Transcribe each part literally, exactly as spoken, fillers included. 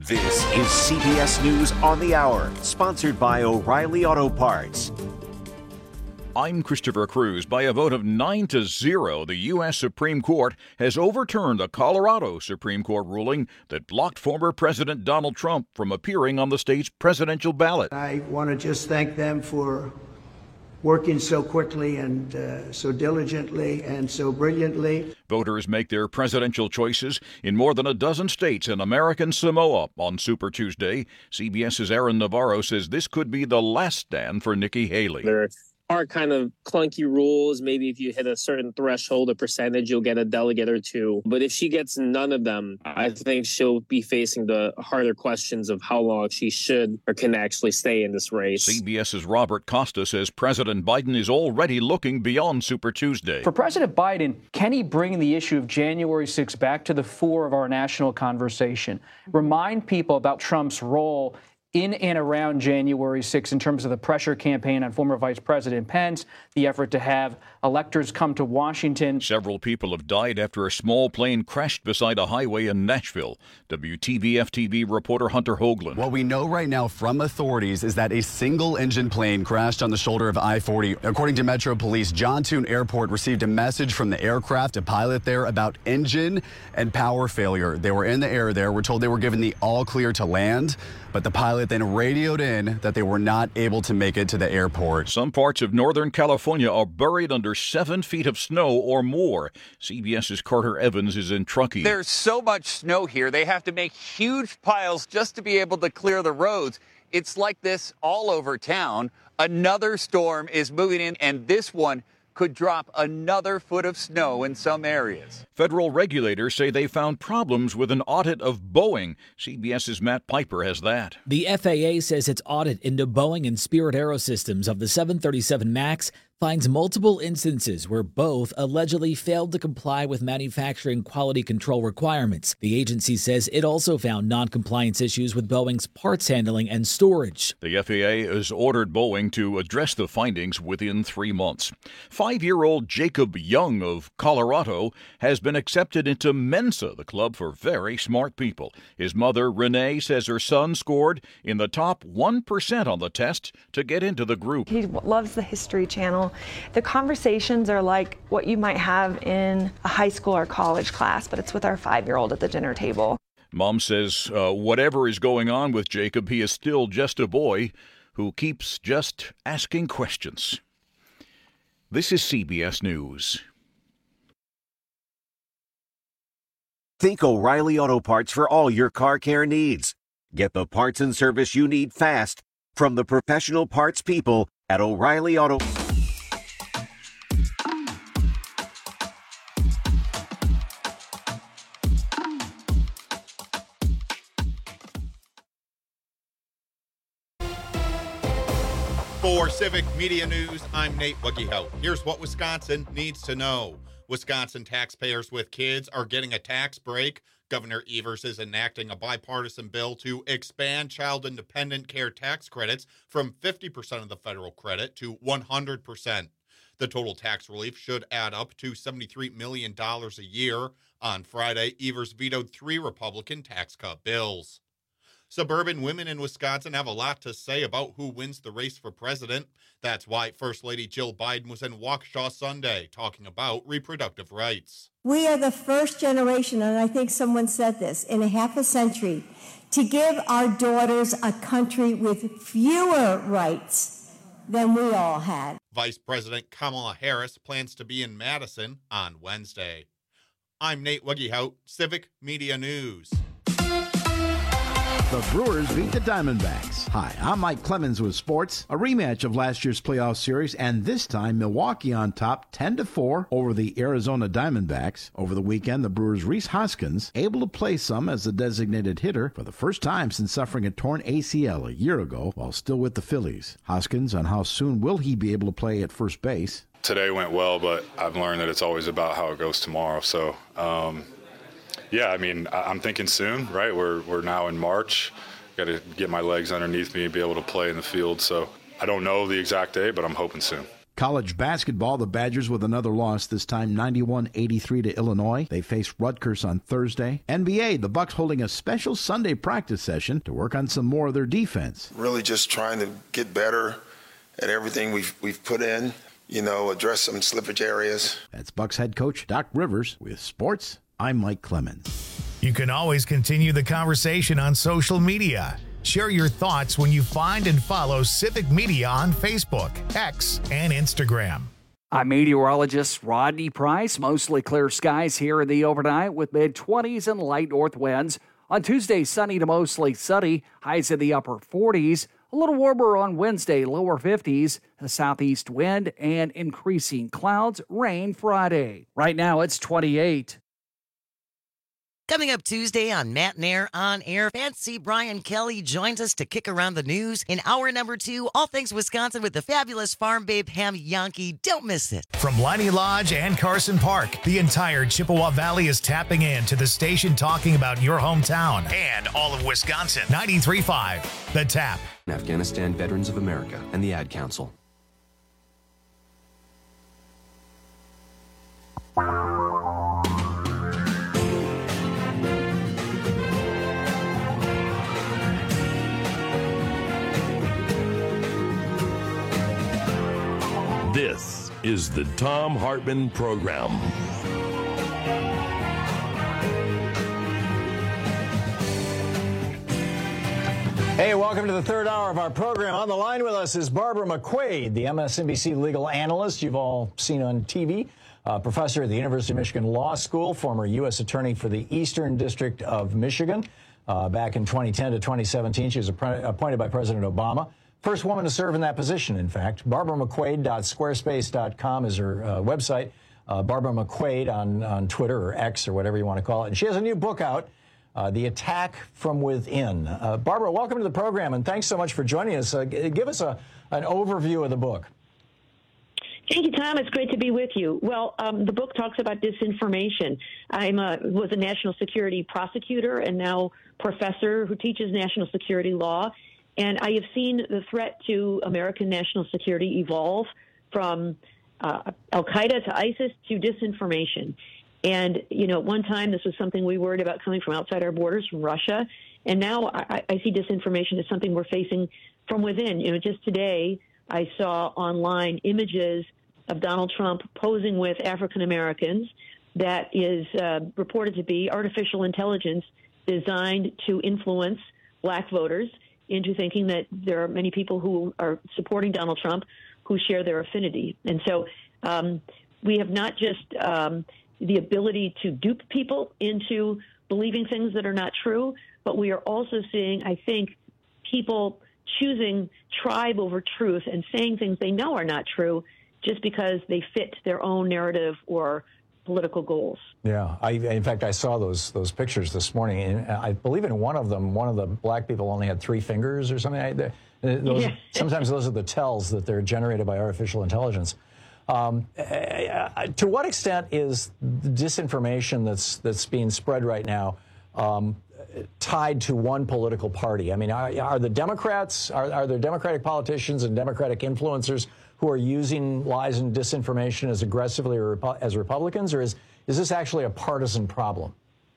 This is C B S News on the Hour, sponsored by O'Reilly Auto Parts. I'm Christopher Cruz. By a vote of nine to zero, the U S Supreme Court has overturned a Colorado Supreme Court ruling that blocked former President Donald Trump from appearing on the state's presidential ballot. I want to just thank them for working so quickly and uh, so diligently and so brilliantly. Voters make their presidential choices in more than a dozen states in American Samoa on Super Tuesday. CBS's Aaron Navarro says this could be the last stand for Nikki Haley. There are kind of clunky rules. Maybe if you hit a certain threshold, a percentage, you'll get a delegate or two. But if she gets none of them, I think she'll be facing the harder questions of how long she should or can actually stay in this race. CBS's Robert Costa says President Biden is already looking beyond Super Tuesday. For President Biden, can he bring the issue of January sixth back to the fore of our national conversation? Remind people about Trump's role in and around January sixth in terms of the pressure campaign on former Vice President Pence, the effort to have electors come to Washington. Several people have died after a small plane crashed beside a highway in Nashville. W T V F T V reporter Hunter Hoagland. What we know right now from authorities is that a single-engine plane crashed on the shoulder of I forty. According to Metro Police, John Tune Airport received a message from the aircraft, a pilot there, about engine and power failure. They were in the air there. We're told they were given the all-clear to land, but the pilot then radioed in that they were not able to make it to the airport. Some parts of Northern California are buried under seven feet of snow or more. CBS's Carter Evans is in Truckee. There's so much snow here, they have to make huge piles just to be able to clear the roads. It's like this all over town. Another storm is moving in, and this one could drop another foot of snow in some areas. Federal regulators say they found problems with an audit of Boeing. CBS's Matt Piper has that. The F A A says its audit into Boeing and Spirit Aerosystems of the seven thirty-seven MAX finds multiple instances where both allegedly failed to comply with manufacturing quality control requirements. The agency says it also found non-compliance issues with Boeing's parts handling and storage. The F A A has ordered Boeing to address the findings within three months. Five-year-old Jacob Young of Colorado has been accepted into Mensa, the club for very smart people. His mother, Renee, says her son scored in the top one percent on the test to get into the group. He loves the History Channel. The conversations are like what you might have in a high school or college class, but it's with our five-year-old at the dinner table. Mom says uh, whatever is going on with Jacob, he is still just a boy who keeps just asking questions. This is C B S News. Think O'Reilly Auto Parts for all your car care needs. Get the parts and service you need fast from the professional parts people at O'Reilly Auto. For Civic Media News, I'm Nate Wuggehout. Here's what Wisconsin needs to know. Wisconsin taxpayers with kids are getting a tax break. Governor Evers is enacting a bipartisan bill to expand child and dependent care tax credits from fifty percent of the federal credit to one hundred percent. The total tax relief should add up to seventy-three million dollars a year. On Friday, Evers vetoed three Republican tax cut bills. Suburban women in Wisconsin have a lot to say about who wins the race for president. That's why First Lady Jill Biden was in Waukesha Sunday talking about reproductive rights. We are the first generation, and I think someone said this, in a half a century, to give our daughters a country with fewer rights than we all had. Vice President Kamala Harris plans to be in Madison on Wednesday. I'm Nate Wuggehout, Civic Media News. The Brewers beat the Diamondbacks. Hi, I'm Mike Clemens with sports. A rematch of last year's playoff series, and this time Milwaukee on top ten to four over the Arizona Diamondbacks. Over the weekend, the Brewers' Rhys Hoskins able to play some as the designated hitter for the first time since suffering a torn A C L a year ago while still with the Phillies. Hoskins on how soon will he be able to play at first base. Today went well, but I've learned that it's always about how it goes tomorrow. So, um, yeah, I mean, I'm thinking soon, right? We're we're now in March. Got to get my legs underneath me and be able to play in the field. So I don't know the exact date, but I'm hoping soon. College basketball, the Badgers with another loss, this time ninety-one eighty-three to Illinois. They face Rutgers on Thursday. N B A, the Bucks holding a special Sunday practice session to work on some more of their defense. Really just trying to get better at everything we've we've put in, you know, address some slippage areas. That's Bucks head coach Doc Rivers. With sports, I'm Mike Clemens. You can always continue the conversation on social media. Share your thoughts when you find and follow Civic Media on Facebook, X, and Instagram. I'm meteorologist Rodney Price. Mostly clear skies here in the overnight with mid-twenties and light north winds. On Tuesday, sunny to mostly sunny, highs in the upper forties. A little warmer on Wednesday, lower fifties. A southeast wind and increasing clouds, rain Friday. Right now, it's twenty-eight. Coming up Tuesday on Matt Nair On Air, Fancy Brian Kelly joins us to kick around the news. In hour number two, all things Wisconsin with the fabulous farm babe Pam Yankee. Don't miss it. From Leinie Lodge and Carson Park, the entire Chippewa Valley is tapping in to the station talking about your hometown and all of Wisconsin. ninety-three point five, The Tap. Afghanistan Veterans of America and the Ad Council. This is the Thom Hartmann Program. Hey, welcome to the third hour of our program. On the line with us is Barbara McQuaid, the M S N B C legal analyst you've all seen on T V, uh, professor at the University of Michigan Law School, former U S attorney for the Eastern District of Michigan. Uh, back in twenty ten to twenty seventeen, she was appointed by President Obama. First woman to serve in that position, in fact. Barbara McQuaid dot squarespace dot com is her uh, website. Uh, Barbara McQuaid on, on Twitter or X or whatever you want to call it. And she has a new book out, uh, The Attack from Within. Uh, Barbara, welcome to the program, and thanks so much for joining us. Uh, give us a, an overview of the book. Thank you, Tom. It's great to be with you. Well, um, the book talks about disinformation. I was a national security prosecutor and now professor who teaches national security law. And I have seen the threat to American national security evolve from uh, al-Qaeda to ISIS to disinformation. And, you know, at one time this was something we worried about coming from outside our borders, from Russia. And now I, I see disinformation as something we're facing from within. You know, just today I saw online images of Donald Trump posing with African Americans that is uh, reported to be artificial intelligence designed to influence black voters into thinking that there are many people who are supporting Donald Trump who share their affinity. And so um, we have not just um, the ability to dupe people into believing things that are not true, but we are also seeing, I think, people choosing tribe over truth and saying things they know are not true just because they fit their own narrative or political goals. Yeah, I, in fact, I saw those those pictures this morning, and I believe in one of them, one of the black people only had three fingers or something. I, those, yeah. Sometimes those are the tells that they're generated by artificial intelligence. Um, to what extent is the disinformation that's that's being spread right now um, tied to one political party? I mean, are, are the Democrats, are, are there Democratic politicians and Democratic influencers who are using lies and disinformation as aggressively as Republicans, or is, is this actually a partisan problem?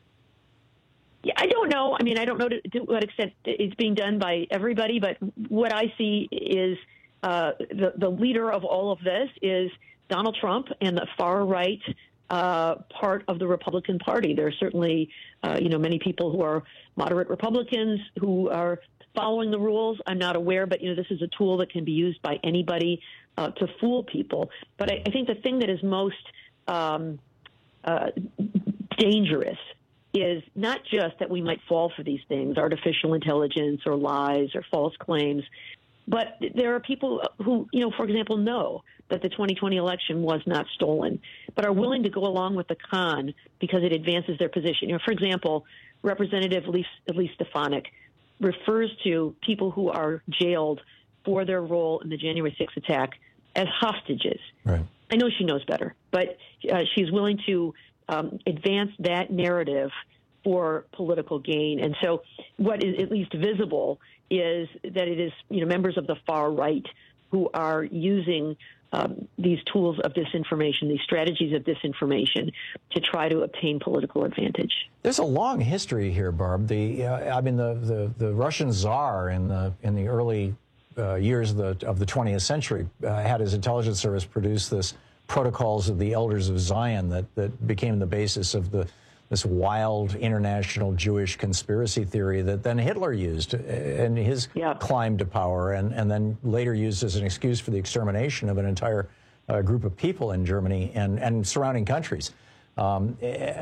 Yeah, I don't know. I mean, I don't know to, to what extent it's being done by everybody, but what I see is uh, the, the leader of all of this is Donald Trump and the far right uh, part of the Republican Party. There are certainly, uh, you know, many people who are moderate Republicans who are following the rules. I'm not aware, but, you know, this is a tool that can be used by anybody uh, to fool people. But I, I think the thing that is most um, uh, dangerous is not just that we might fall for these things, artificial intelligence or lies or false claims, but there are people who, you know, for example, know that the twenty twenty election was not stolen, but are willing to go along with the con because it advances their position. You know, for example, Representative Elise, Elise Stefanik refers to people who are jailed for their role in the January sixth attack as hostages. Right. I know she knows better, but uh, she's willing to um, advance that narrative for political gain. And so what is at least visible is that it is, you know, members of the far right who are using um, these tools of disinformation, these strategies of disinformation to try to obtain political advantage. There's a long history here, Barb. The uh, I mean, the, the, the Russian Tsar in the in the early uh, years of the of the twentieth century uh, had his intelligence service produce this Protocols of the Elders of Zion that that became the basis of the this wild international Jewish conspiracy theory that then Hitler used in his yeah. climb to power, and, and then later used as an excuse for the extermination of an entire uh, group of people in Germany and, and surrounding countries. Um,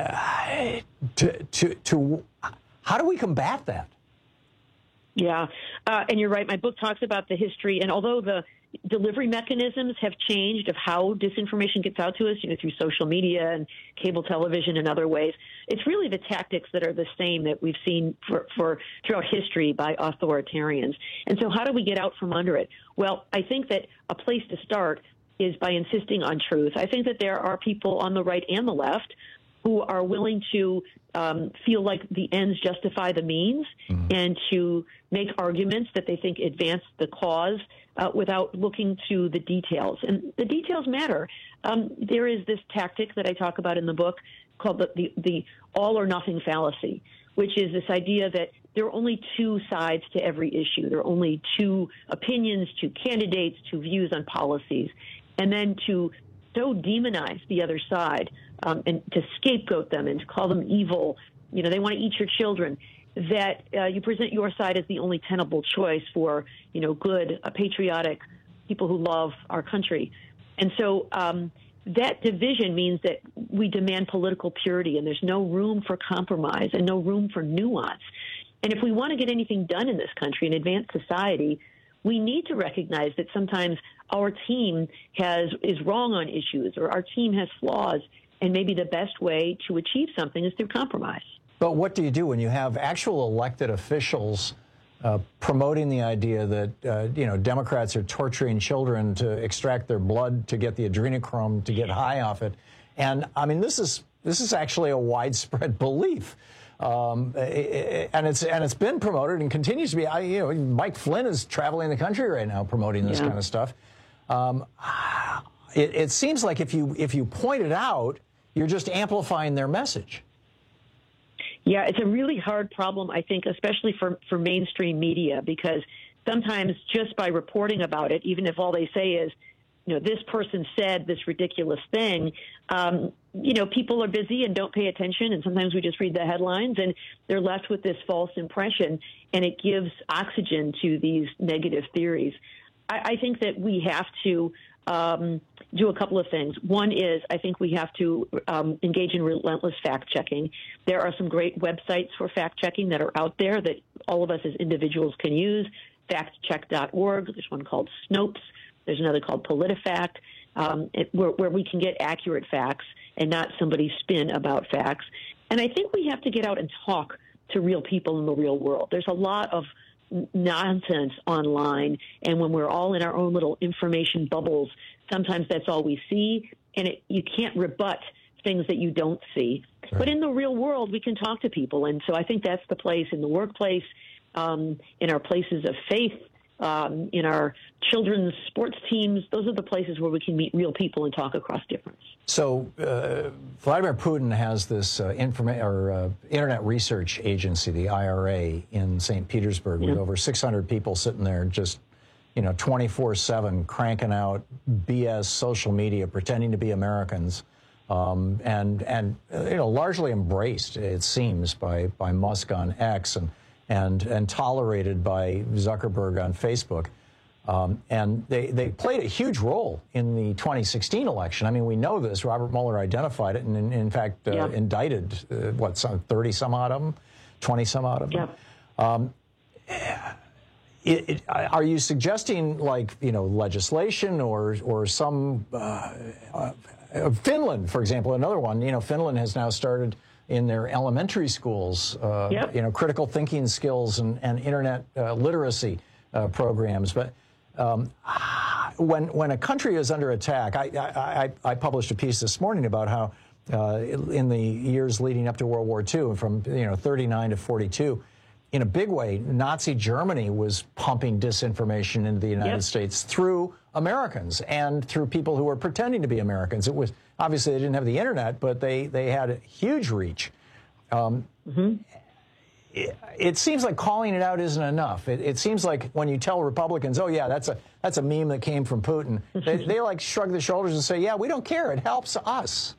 to, to, to, how do we combat that? Yeah, uh, and you're right. My book talks about the history, and although the delivery mechanisms have changed of how disinformation gets out to us, you know, through social media and cable television and other ways, it's really the tactics that are the same that we've seen for, for throughout history by authoritarians. And so how do we get out from under it? Well, I think that a place to start is by insisting on truth. I think that there are people on the right and the left who are willing to um, feel like the ends justify the means mm-hmm. and to make arguments that they think advance the cause uh, without looking to the details. And the details matter. Um, there is this tactic that I talk about in the book called the, the, the all or nothing fallacy, which is this idea that there are only two sides to every issue. There are only two opinions, two candidates, two views on policies. And then to so demonize the other side um, and to scapegoat them and to call them evil, you know, they want to eat your children, that uh, you present your side as the only tenable choice for, you know, good, uh, patriotic people who love our country. And so um, that division means that we demand political purity, and there's no room for compromise and no room for nuance. And if we want to get anything done in this country and advance society, we need to recognize that sometimes our team has is wrong on issues, or our team has flaws, and maybe the best way to achieve something is through compromise. But what do you do when you have actual elected officials uh, promoting the idea that, uh, you know, Democrats are torturing children to extract their blood to get the adrenochrome to get high off it? And, I mean, this is this is actually a widespread belief. Um, and it's and it's been promoted and continues to be. I, you know, Mike Flynn is traveling the country right now promoting this yeah. kind of stuff. Um, it, it seems like if you if you point it out, you're just amplifying their message. Yeah, it's a really hard problem, I think, especially for, for mainstream media, because sometimes just by reporting about it, even if all they say is, you know, this person said this ridiculous thing, um, you know, people are busy and don't pay attention, and sometimes we just read the headlines, and they're left with this false impression, and it gives oxygen to these negative theories. I, I think that we have to um, do a couple of things. One is I think we have to um, engage in relentless fact-checking. There are some great websites for fact-checking that are out there that all of us as individuals can use, fact check dot org. There's one called Snopes. There's another called PolitiFact, um, it, where, where we can get accurate facts and not somebody's spin about facts. And I think we have to get out and talk to real people in the real world. There's a lot of nonsense online, and when we're all in our own little information bubbles, sometimes that's all we see, and it, you can't rebut things that you don't see. Right. But in the real world, we can talk to people, and so I think that's the place in the workplace, um, in our places of faith, um, in our children's sports teams. Those are the places where we can meet real people and talk across difference. So uh, Vladimir Putin has this uh, informa- or, uh, Internet Research Agency, the I R A, in Saint Petersburg, yeah. with over six hundred people sitting there just, you know, twenty-four seven cranking out B S social media, pretending to be Americans, um, and, and uh, you know, largely embraced, it seems, by, by Musk on X and, and, and tolerated by Zuckerberg on Facebook. Um, and they, they played a huge role in the twenty sixteen election. I mean, we know this. Robert Mueller identified it and, in, in fact, uh, yeah. indicted, uh, what, some thirty some odd of them, twenty some odd of them. Yeah. Um, it, it, are you suggesting, like, you know, legislation or, or some, uh, uh, Finland, for example, another one, you know, Finland has now started in their elementary schools, uh, yep. you know, critical thinking skills and, and internet uh, literacy uh, programs. But Um, when when a country is under attack, I, I, I published a piece this morning about how uh, in the years leading up to World War Two, from you know thirty-nine to forty-two, in a big way, Nazi Germany was pumping disinformation into the United yep. States through Americans and through people who were pretending to be Americans. It was obviously they didn't have the internet, but they, they had a huge reach. Um, mm-hmm. it, it seems like calling it out isn't enough. It, it seems like when you tell Republicans, oh, yeah, that's a that's a meme that came from Putin, they, they like shrug their shoulders and say, yeah, we don't care. It helps us.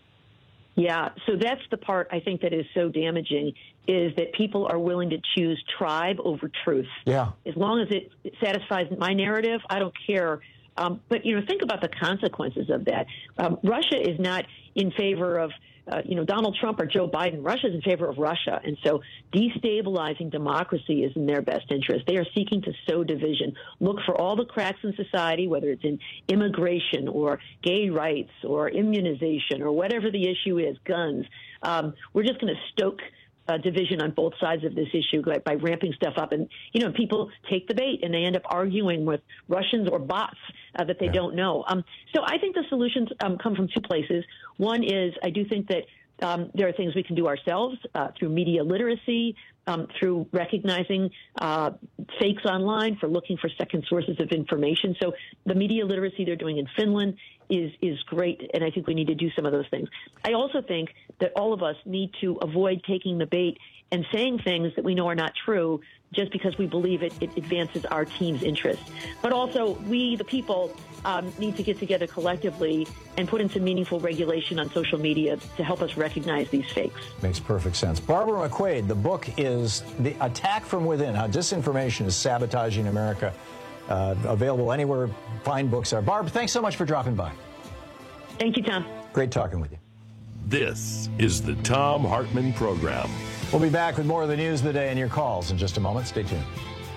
Yeah, so that's the part I think that is so damaging, is that people are willing to choose tribe over truth. Yeah. As long as it satisfies my narrative, I don't care. Um, but, you know, think about the consequences of that. Um, Russia is not in favor of, uh, you know, Donald Trump or Joe Biden. Russia is in favor of Russia. And so destabilizing democracy is in their best interest. They are seeking to sow division, look for all the cracks in society, whether it's in immigration or gay rights or immunization or whatever the issue is, guns. Um, we're just going to stoke Uh, division on both sides of this issue by, by ramping stuff up. And, you know, people take the bait and they end up arguing with Russians or bots uh, that they yeah. don't know. Um, so I think the solutions um, come from two places. One is I do think that um, there are things we can do ourselves uh, through media literacy, um, through recognizing uh, fakes online, for looking for second sources of information. So the media literacy they're doing in Finland is is great, and I think we need to do some of those things. I also think that all of us need to avoid taking the bait and saying things that we know are not true just because we believe it, it advances our team's interest. But also, we, the people, um, need to get together collectively and put in some meaningful regulation on social media to help us recognize these fakes. Makes perfect sense. Barbara McQuaid, the book is The Attack from Within, How Disinformation is Sabotaging America. Uh, available anywhere fine books are. Barb, thanks so much for dropping by. Thank you, Tom. Great talking with you. This is the Thom Hartmann Program. We'll be back with more of the news of the day and your calls in just a moment. Stay tuned.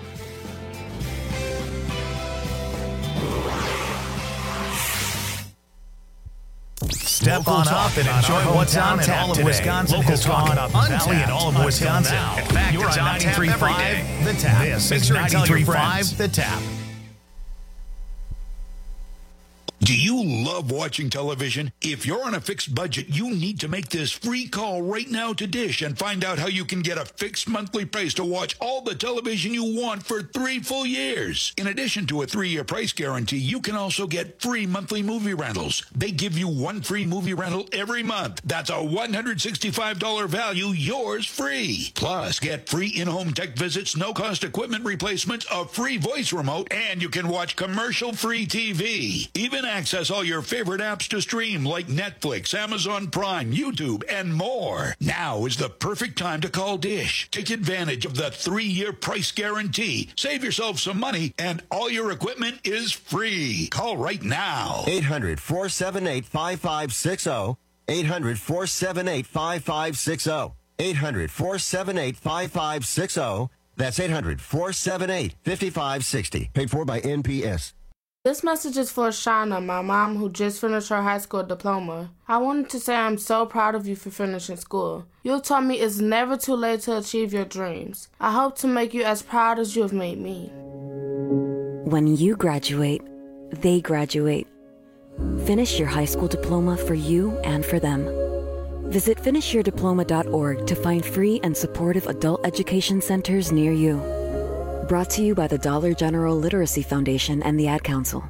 Step on up and enjoy what's on in all of Wisconsin. Local talk on Up Valley and all of Wisconsin. In fact, you're on ninety-three point five The Tap. This is ninety-three point five The Tap. Do you love watching television? If you're on a fixed budget, you need to make this free call right now to Dish and find out how you can get a fixed monthly price to watch all the television you want for three full years. In addition to a three-year price guarantee, you can also get free monthly movie rentals. They give you one free movie rental every month. That's a one hundred sixty-five dollars value, yours free. Plus, get free in-home tech visits, no-cost equipment replacements, a free voice remote, and you can watch commercial-free T V. Even access all your favorite apps to stream like Netflix, Amazon Prime, YouTube, and more. Now is the perfect time to call Dish. Take advantage of the three-year price guarantee. Save yourself some money, and all your equipment is free. Call right now. eight hundred, four seven eight, five five six zero. eight hundred, four seven eight, five five six zero. eight hundred, four seven eight, five five six zero. That's eight hundred, four seven eight, five five six zero. Paid for by N P S. This message is for Shauna, my mom, who just finished her high school diploma. I wanted to say I'm so proud of you for finishing school. You taught me it's never too late to achieve your dreams. I hope to make you as proud as you have made me. When you graduate, they graduate. Finish your high school diploma for you and for them. Visit finish your diploma dot org to find free and supportive adult education centers near you. Brought to you by the Dollar General Literacy Foundation and the Ad Council.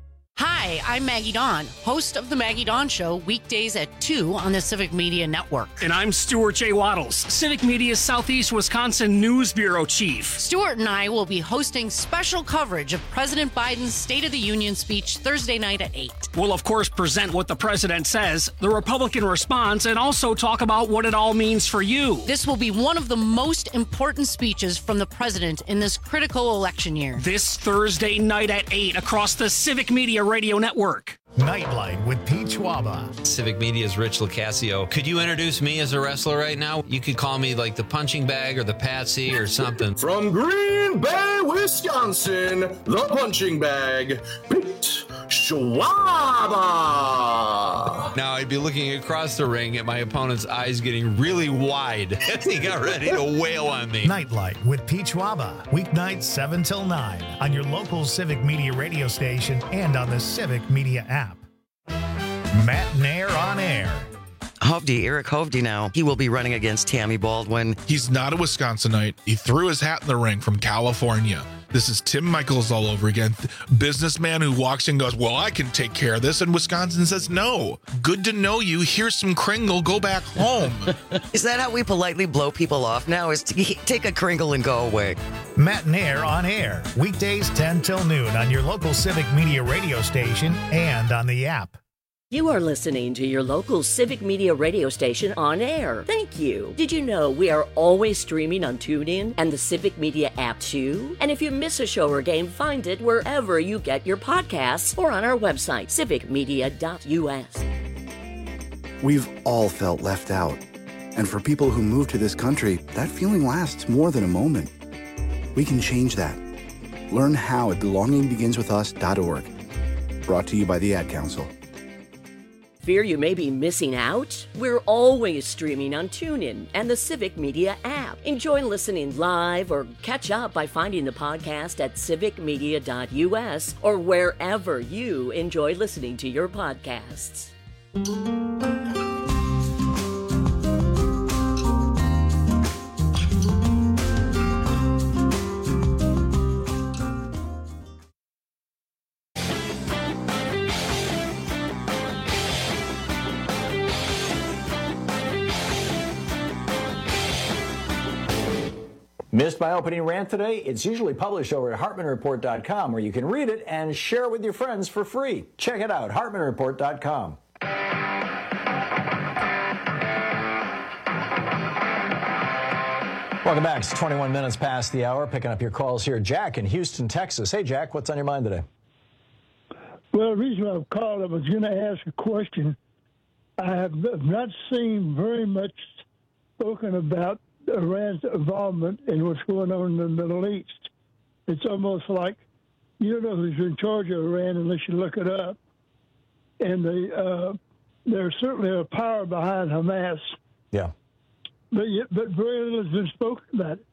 Hi, I'm Maggie Dawn, host of The Maggie Dawn Show, weekdays at two on the Civic Media Network. And I'm Stuart J. Waddles, Civic Media's Southeast Wisconsin News Bureau Chief. Stuart and I will be hosting special coverage of President Biden's State of the Union speech Thursday night at eight. We'll, of course, present what the president says, the Republican response, and also talk about what it all means for you. This will be one of the most important speeches from the president in this critical election year. This Thursday night at eight across the Civic Media Radio Network. Nightlight with Pete Schwaba. Civic Media's Rich Locascio. Could you introduce me as a wrestler right now? You could call me like the punching bag or the patsy or something. From Green Bay, Wisconsin, the punching bag, Pete Schwaba. Now I'd be looking across the ring at my opponent's eyes getting really wide as he got ready to wail on me. Nightlight with Pete Schwaba. Weeknights seven till nine on your local Civic Media radio station and on the Civic Media app. Matt Nair on air. Hovde, Eric Hovde now. He will be running against Tammy Baldwin. He's not a Wisconsinite. He threw his hat in the ring from California. This is Tim Michaels all over again. Businessman who walks in and goes, well, I can take care of this. And Wisconsin says, no. Good to know you. Here's some Kringle. Go back home. Is that how we politely blow people off now? Is to take a Kringle and go away? Matt Nair on air. Weekdays ten till noon on your local Civic Media radio station and on the app. You are listening to your local Civic Media radio station on air. Thank you. Did you know we are always streaming on TuneIn and the Civic Media app too? And if you miss a show or game, find it wherever you get your podcasts or on our website, civic media dot u s. We've all felt left out. And for people who move to this country, that feeling lasts more than a moment. We can change that. Learn how at belonging begins with us dot org. Brought to you by the Ad Council. Fear you may be missing out? We're always streaming on TuneIn and the Civic Media app. Enjoy listening live or catch up by finding the podcast at civic media dot u s or wherever you enjoy listening to your podcasts. Missed my opening rant today? It's usually published over at hartman report dot com, where you can read it and share it with your friends for free. Check it out, hartman report dot com. Welcome back. It's twenty-one minutes past the hour. Picking up your calls here. Jack in Houston, Texas. Hey, Jack, what's on your mind today? Well, the reason I've called, I was going to ask a question. I have not seen very much spoken about Iran's involvement in what's going on in the Middle East. It's almost like you don't know who's in charge of Iran unless you look it up. And they, uh, there's certainly a power behind Hamas. Yeah. But yet, but very little has been spoken about it.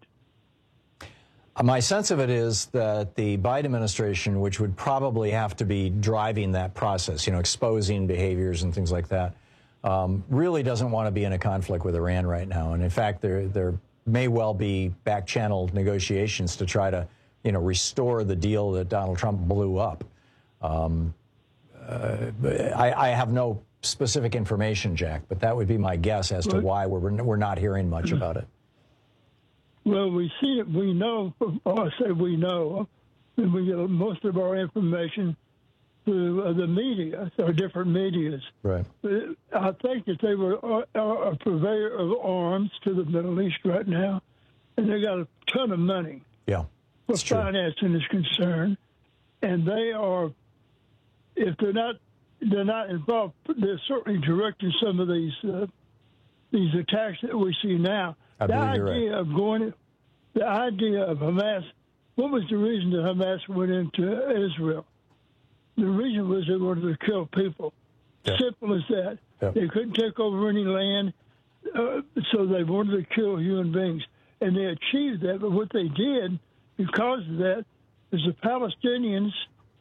My sense of it is that the Biden administration, which would probably have to be driving that process, you know, exposing behaviors and things like that, Um, really doesn't want to be in a conflict with Iran right now. And in fact, there there may well be back-channeled negotiations to try to, you know, restore the deal that Donald Trump blew up. Um, uh, I, I have no specific information, Jack, but that would be my guess as to why we're we're not hearing much about it. Well, we see it. We know. Oh, I say we know. And we get most of our information through uh, the media, or different medias. Right. I think that they were a purveyor of arms to the Middle East right now, and they got a ton of money. Yeah, where financing is concerned, and they are, if they're not, they're not involved. They're certainly directing some of these uh, these attacks that we see now. I the believe you're idea right. of going, the idea of Hamas. What was the reason that Hamas went into Israel? The reason was they wanted to kill people. Yeah. Simple as that. Yeah. They couldn't take over any land, uh, so they wanted to kill human beings. And they achieved that, but what they did because of that is the Palestinians,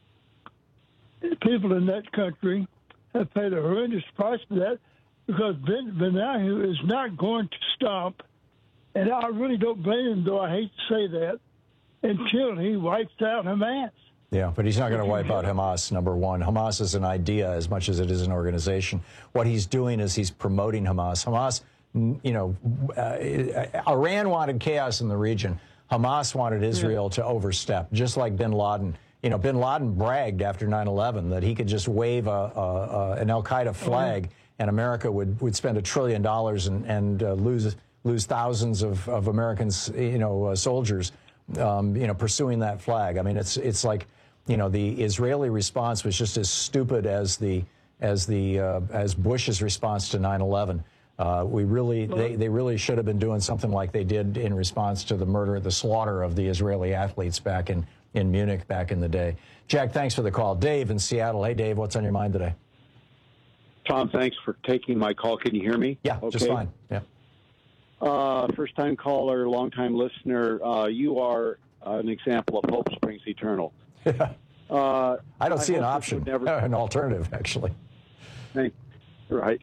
people in that country, have paid a horrendous price for that because Ben Netanyahu is not going to stop, and I really don't blame him, though I hate to say that, until he wipes out Hamas. Yeah, but he's not going to wipe out Hamas, number one. Hamas is an idea as much as it is an organization. What he's doing is he's promoting Hamas. Hamas, you know, uh, Iran wanted chaos in the region. Hamas wanted Israel to overstep, just like bin Laden. You know, bin Laden bragged after nine eleven that he could just wave a, a, a, an al-Qaeda flag and America would, would spend a trillion dollars and, and uh, lose lose thousands of, of Americans, you know, uh, soldiers, um, you know, pursuing that flag. I mean, it's it's like, you know, the Israeli response was just as stupid as the as the uh, as Bush's response to nine eleven. Uh, we really they, they really should have been doing something like they did in response to the murder, the slaughter of the Israeli athletes back in in Munich back in the day. Jack, thanks for the call. Dave in Seattle. Hey, Dave, what's on your mind today? Tom, thanks for taking my call. Can you hear me? Yeah, okay. just fine. Yeah. Uh, first-time caller, long-time listener. Uh, you are uh, an example of hope springs eternal. Yeah. Uh, I don't see I an hope this option, would never... an alternative, actually. Thank, right.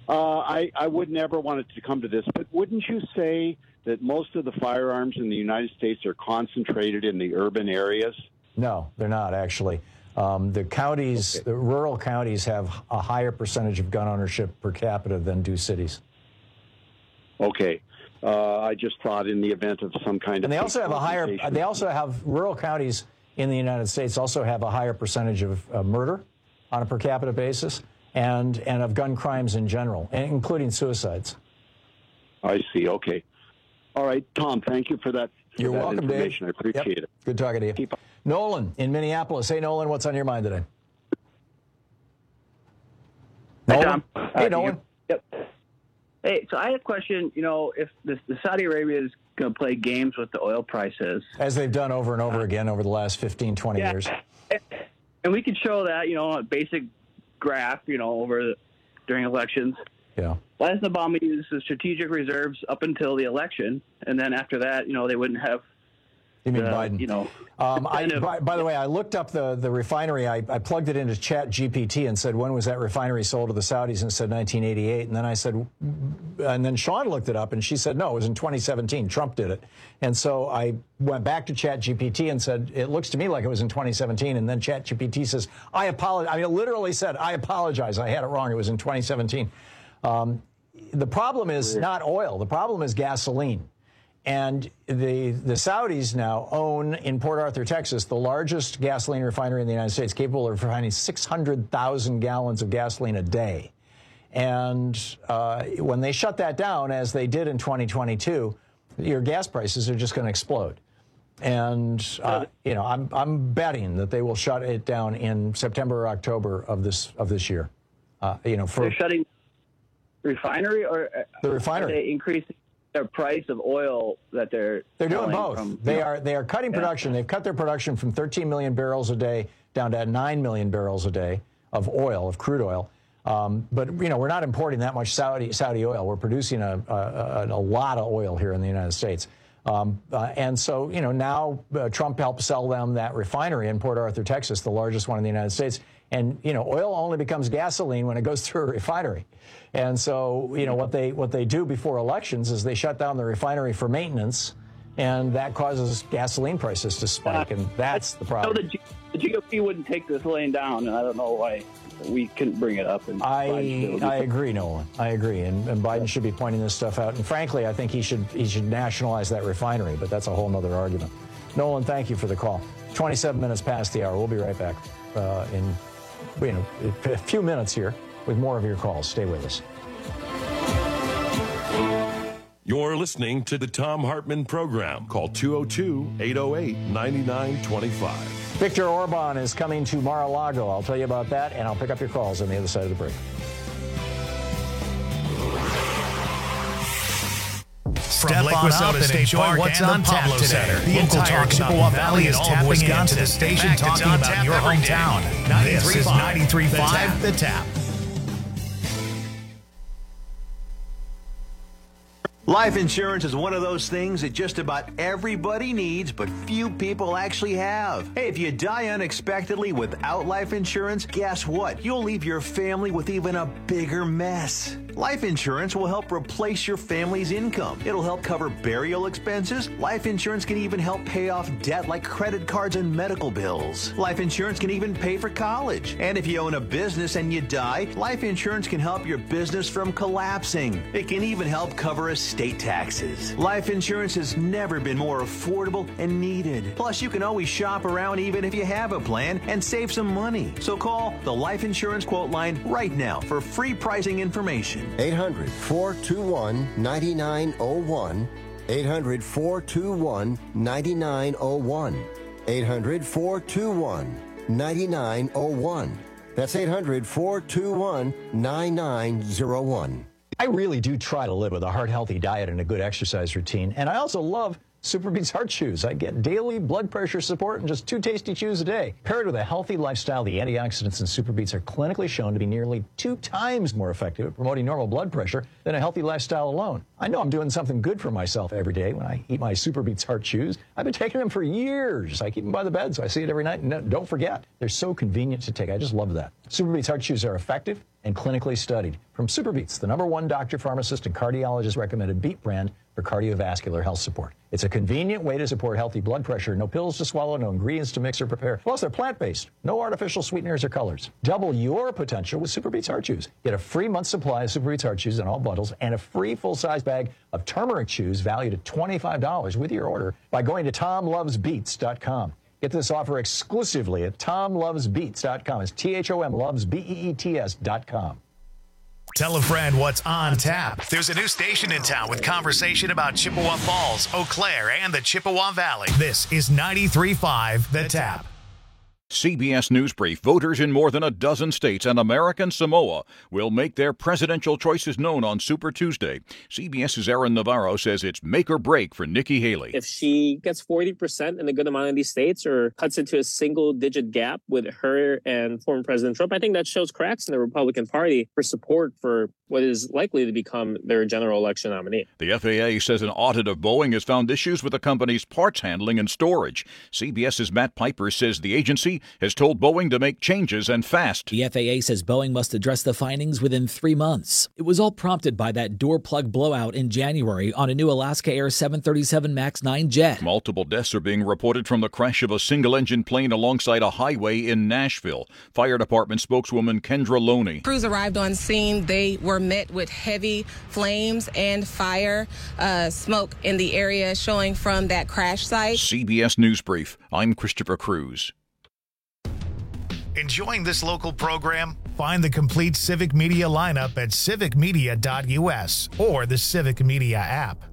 Uh, I, I would never want it to come to this, but wouldn't you say that most of the firearms in the United States are concentrated in the urban areas? No, they're not, actually. Um, the counties, okay. the rural counties have a higher percentage of gun ownership per capita than do cities. Okay. Uh, I just thought in the event of some kind of... And they also have a higher, they also have, rural counties in the United States also have a higher percentage of uh, murder on a per capita basis and, and of gun crimes in general, including suicides. I see. Okay. All right, Tom, thank you for that, for You're that welcome, information. Dave. I appreciate yep. it. Good talking to you. Keep Nolan in Minneapolis. Hey, Nolan, what's on your mind today? Hi, Nolan? Tom. Hey, uh, Nolan. You, yep. Hey, so I had a question. You know, if the, the Saudi Arabia is going to play games with the oil prices, as they've done over and over again over the last fifteen, twenty yeah, years. And we could show that, you know, on a basic graph, you know, over the, during elections. Yeah. Why doesn't Obama use the strategic reserves up until the election, and then after that, you know, they wouldn't have. You mean the, Biden? You know. Um, I, by, by the way, I looked up the, the refinery. I, I plugged it into Chat G P T and said, when was that refinery sold to the Saudis? And it said nineteen eighty-eight. And then I said, and then Sean looked it up and she said, no, it was in twenty seventeen. Trump did it. And so I went back to Chat G P T and said, it looks to me like it was in twenty seventeen. And then Chat G P T says, I apologize. I mean, it literally said, I apologize. I had it wrong. It was in twenty seventeen. Um, the problem is not oil. The problem is gasoline. And the the Saudis now own, in Port Arthur, Texas, the largest gasoline refinery in the United States, capable of refining six hundred thousand gallons of gasoline a day. And uh, when they shut that down, as they did in twenty twenty-two, your gas prices are just going to explode. And, uh, you know, I'm I'm betting that they will shut it down in September or October of this of this year. Uh, you know, for they're shutting refinery or the refinery. Are they increasing their price of oil that they're they're doing both. From, they know, are they are cutting production. Yeah. They've cut their production from thirteen million barrels a day down to nine million barrels a day of oil, of crude oil. Um, but you know, we're not importing that much Saudi Saudi oil. We're producing a a, a lot of oil here in the United States. Um, uh, and so, you know, now uh, Trump helped sell them that refinery in Port Arthur, Texas, the largest one in the United States. And, you know, oil only becomes gasoline when it goes through a refinery. And so, you know, what they what they do before elections is they shut down the refinery for maintenance, and that causes gasoline prices to spike. And that's the problem. So the, G- the G O P wouldn't take this laying down, and I don't know why we couldn't bring it up. And I I agree, Nolan. I agree, and, and Biden should be pointing this stuff out. And frankly, I think he should he should nationalize that refinery. But that's a whole other argument. Nolan, thank you for the call. twenty-seven minutes past the hour. We'll be right back uh, in you know a few minutes here with more of your calls. Stay with us. You're listening to the Thom Hartmann Program. Call two oh two, eight oh eight, nine nine two five. Viktor Orban is coming to Mar-a-Lago. I'll tell you about that, and I'll pick up your calls on the other side of the break. Step on up and enjoy what's on tap today. The entire Chippewa Valley is tapping into the station talking about your hometown. This is ninety-three point five The Tap. Life insurance is one of those things that just about everybody needs, but few people actually have. Hey, if you die unexpectedly without life insurance, guess what? You'll leave your family with even a bigger mess. Life insurance will help replace your family's income. It'll help cover burial expenses. Life insurance can even help pay off debt like credit cards and medical bills. Life insurance can even pay for college. And if you own a business and you die, life insurance can help your business from collapsing. It can even help cover estate taxes. Life insurance has never been more affordable and needed. Plus, you can always shop around even if you have a plan and save some money. So call the Life Insurance Quote Line right now for free pricing information. eight hundred, four two one, nine nine zero one. eight hundred, four two one, nine nine zero one. eight hundred, four two one, nine nine zero one. That's eight hundred, four two one, nine nine zero one. I really do try to live with a heart-healthy diet and a good exercise routine. And I also love Superbeats Heart Chews. I get daily blood pressure support in just two tasty chews a day. Paired with a healthy lifestyle, the antioxidants in Superbeats are clinically shown to be nearly two times more effective at promoting normal blood pressure than a healthy lifestyle alone. I know I'm doing something good for myself every day when I eat my Superbeats Heart Chews. I've been taking them for years. I keep them by the bed, so I see it every night. And no, don't forget, they're so convenient to take. I just love that. Superbeats Heart Chews are effective and clinically studied. From Superbeats, the number one doctor, pharmacist, and cardiologist recommended beet brand for cardiovascular health support. It's a convenient way to support healthy blood pressure. No pills to swallow, no ingredients to mix or prepare. Plus, they're plant-based. No artificial sweeteners or colors. Double your potential with Superbeats Heart Chews. Get a free month supply of Superbeats Heart Chews in all bundles and a free full-size bag of turmeric chews valued at twenty-five dollars with your order by going to tom loves beets dot com. Get this offer exclusively at tom loves beets dot com. It's T H O M loves B E E T S dot com. Tell a friend what's on tap. There's a new station in town with conversation about Chippewa Falls, Eau Claire, and the Chippewa Valley. This is ninety-three point five The Tap. C B S News Brief. Voters in more than a dozen states and American Samoa will make their presidential choices known on Super Tuesday. CBS's Aaron Navarro says it's make or break for Nikki Haley. If she gets forty percent in a good amount of these states or cuts into a single-digit gap with her and former President Trump, I think that shows cracks in the Republican Party for support for what is likely to become their general election nominee. The F A A says an audit of Boeing has found issues with the company's parts handling and storage. CBS's Matt Piper says the agency has told Boeing to make changes and fast. The F A A says Boeing must address the findings within three months. It was all prompted by that door plug blowout in January on a new Alaska Air seven thirty-seven MAX nine jet. Multiple deaths are being reported from the crash of a single-engine plane alongside a highway in Nashville. Fire Department spokeswoman Kendra Loney. Crews arrived on scene. They were met with heavy flames and fire, uh, smoke in the area showing from that crash site. C B S News Brief. I'm Christopher Cruz. Enjoying this local program? Find the complete Civic Media lineup at civic media dot U S or the Civic Media app.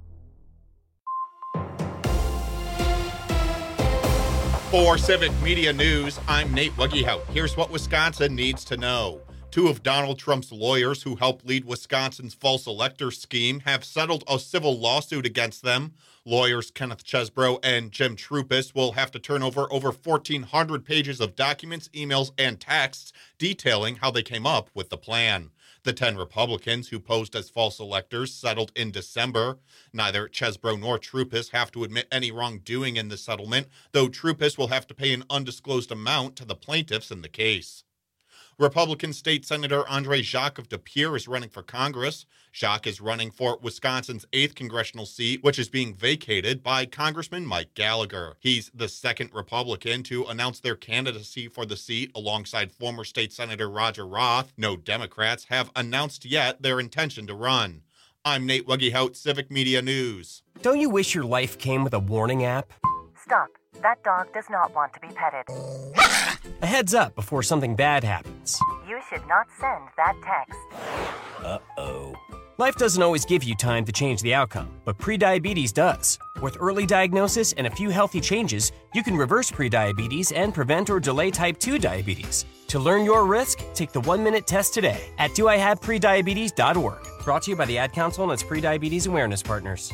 For Civic Media News, I'm Nate Wuggehout. Here's what Wisconsin needs to know. Two of Donald Trump's lawyers who helped lead Wisconsin's false elector scheme have settled a civil lawsuit against them. Lawyers Kenneth Chesbro and Jim Troupis will have to turn over over fourteen hundred pages of documents, emails, and texts detailing how they came up with the plan. The ten Republicans who posed as false electors settled in December. Neither Chesbro nor Troupis have to admit any wrongdoing in the settlement, though Troupis will have to pay an undisclosed amount to the plaintiffs in the case. Republican State Senator Andre Jacques of De Pere is running for Congress. Jacques is running for Wisconsin's eighth congressional seat, which is being vacated by Congressman Mike Gallagher. He's the second Republican to announce their candidacy for the seat alongside former State Senator Roger Roth. No Democrats have announced yet their intention to run. I'm Nate Wuggehout, Civic Media News. Don't you wish your life came with a warning app? Stop. That dog does not want to be petted. A heads up before something bad happens. You should not send that text. Uh-oh. Life doesn't always give you time to change the outcome, but prediabetes does. With early diagnosis and a few healthy changes, you can reverse prediabetes and prevent or delay type two diabetes. To learn your risk, take the one-minute test today at do I have prediabetes dot org. Brought to you by the Ad Council and its prediabetes awareness partners.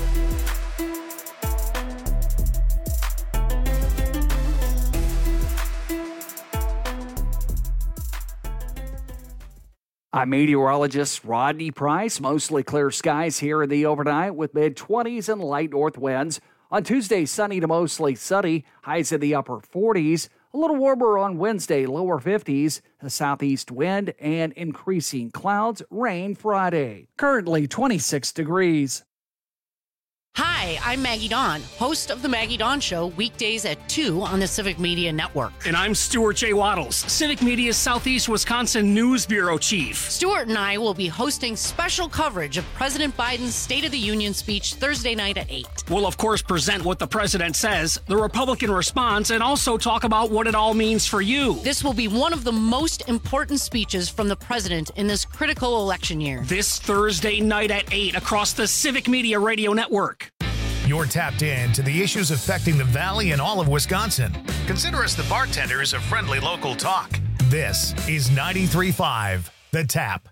I'm meteorologist Rodney Price. Mostly clear skies here in the overnight with mid-twenties and light north winds. On Tuesday, sunny to mostly sunny, highs in the upper forties. A little warmer on Wednesday, lower fifties. A southeast wind and increasing clouds, rain Friday. Currently twenty-six degrees. Hi, I'm Maggie Dawn, host of The Maggie Dawn Show, weekdays at two on the Civic Media Network. And I'm Stuart J. Waddles, Civic Media's Southeast Wisconsin News Bureau Chief. Stuart and I will be hosting special coverage of President Biden's State of the Union speech Thursday night at eight. We'll, of course, present what the president says, the Republican response, and also talk about what it all means for you. This will be one of the most important speeches from the president in this critical election year. This Thursday night at eight across the Civic Media Radio Network. You're tapped in to the issues affecting the Valley and all of Wisconsin. Consider us the bartenders of friendly local talk. This is ninety-three point five The Tap.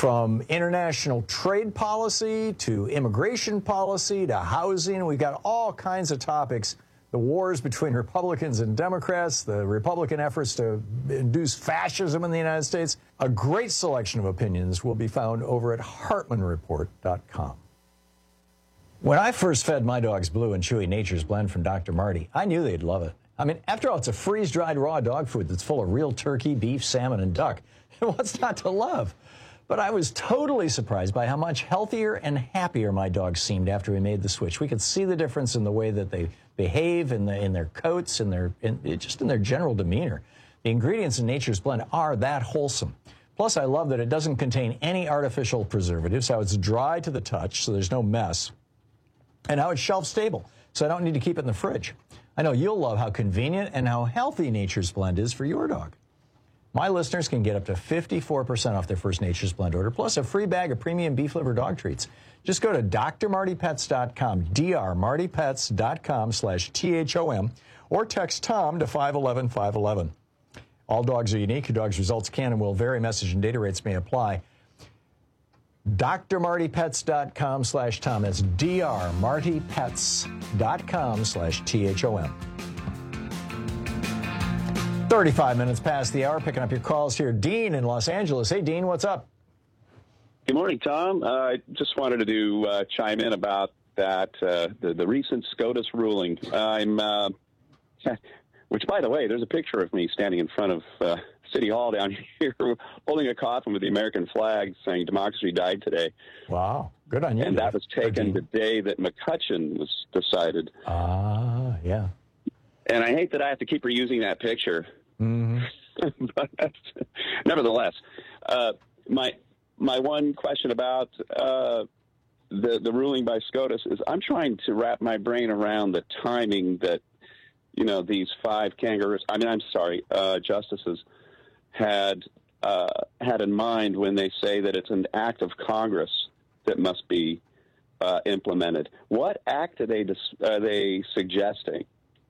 from international trade policy to immigration policy to housing. We've got all kinds of topics. The wars between Republicans and Democrats, the Republican efforts to induce fascism in the United States. A great selection of opinions will be found over at Hartman Report dot com. When I first fed my dogs Blue and Chewy Nature's Blend from Doctor Marty, I knew they'd love it. I mean, after all, it's a freeze-dried raw dog food that's full of real turkey, beef, salmon, and duck. What's not to love? But I was totally surprised by how much healthier and happier my dogs seemed after we made the switch. We could see the difference in the way that they behave, in, the, in their coats, in their, in, just in their general demeanor. The ingredients in Nature's Blend are that wholesome. Plus, I love that it doesn't contain any artificial preservatives, how it's dry to the touch, so there's no mess, and how it's shelf-stable, so I don't need to keep it in the fridge. I know you'll love how convenient and how healthy Nature's Blend is for your dog. My listeners can get up to fifty-four percent off their first Nature's Blend order, plus a free bag of premium beef liver dog treats. Just go to D R Marty Pets dot com, D R Marty Pets dot com slash T H O M, or text Tom to five one one, five one one. All dogs are unique. Your dog's results can and will vary. Message and data rates may apply. D R Marty Pets dot com slash Tom. That's D R Marty Pets dot com slash T H O M. thirty-five minutes past the hour, picking up your calls here. Dean in Los Angeles. Hey, Dean, what's up? Good morning, Tom. Uh, I just wanted to uh, chime in about that, uh, the, the recent SCOTUS ruling. I'm, uh, which, by the way, there's a picture of me standing in front of uh, City Hall down here holding a coffin with the American flag saying democracy died today. Wow. Good on you. And that was taken the day that McCutcheon was decided. Ah, uh, yeah. And I hate that I have to keep reusing that picture. Mm-hmm. But nevertheless, uh, my my one question about uh, the the ruling by SCOTUS is I'm trying to wrap my brain around the timing that, you know, these five kangaroos, I mean, I'm sorry, uh, justices had uh, had in mind when they say that it's an act of Congress that must be uh, implemented. What act are they dis- are they suggesting?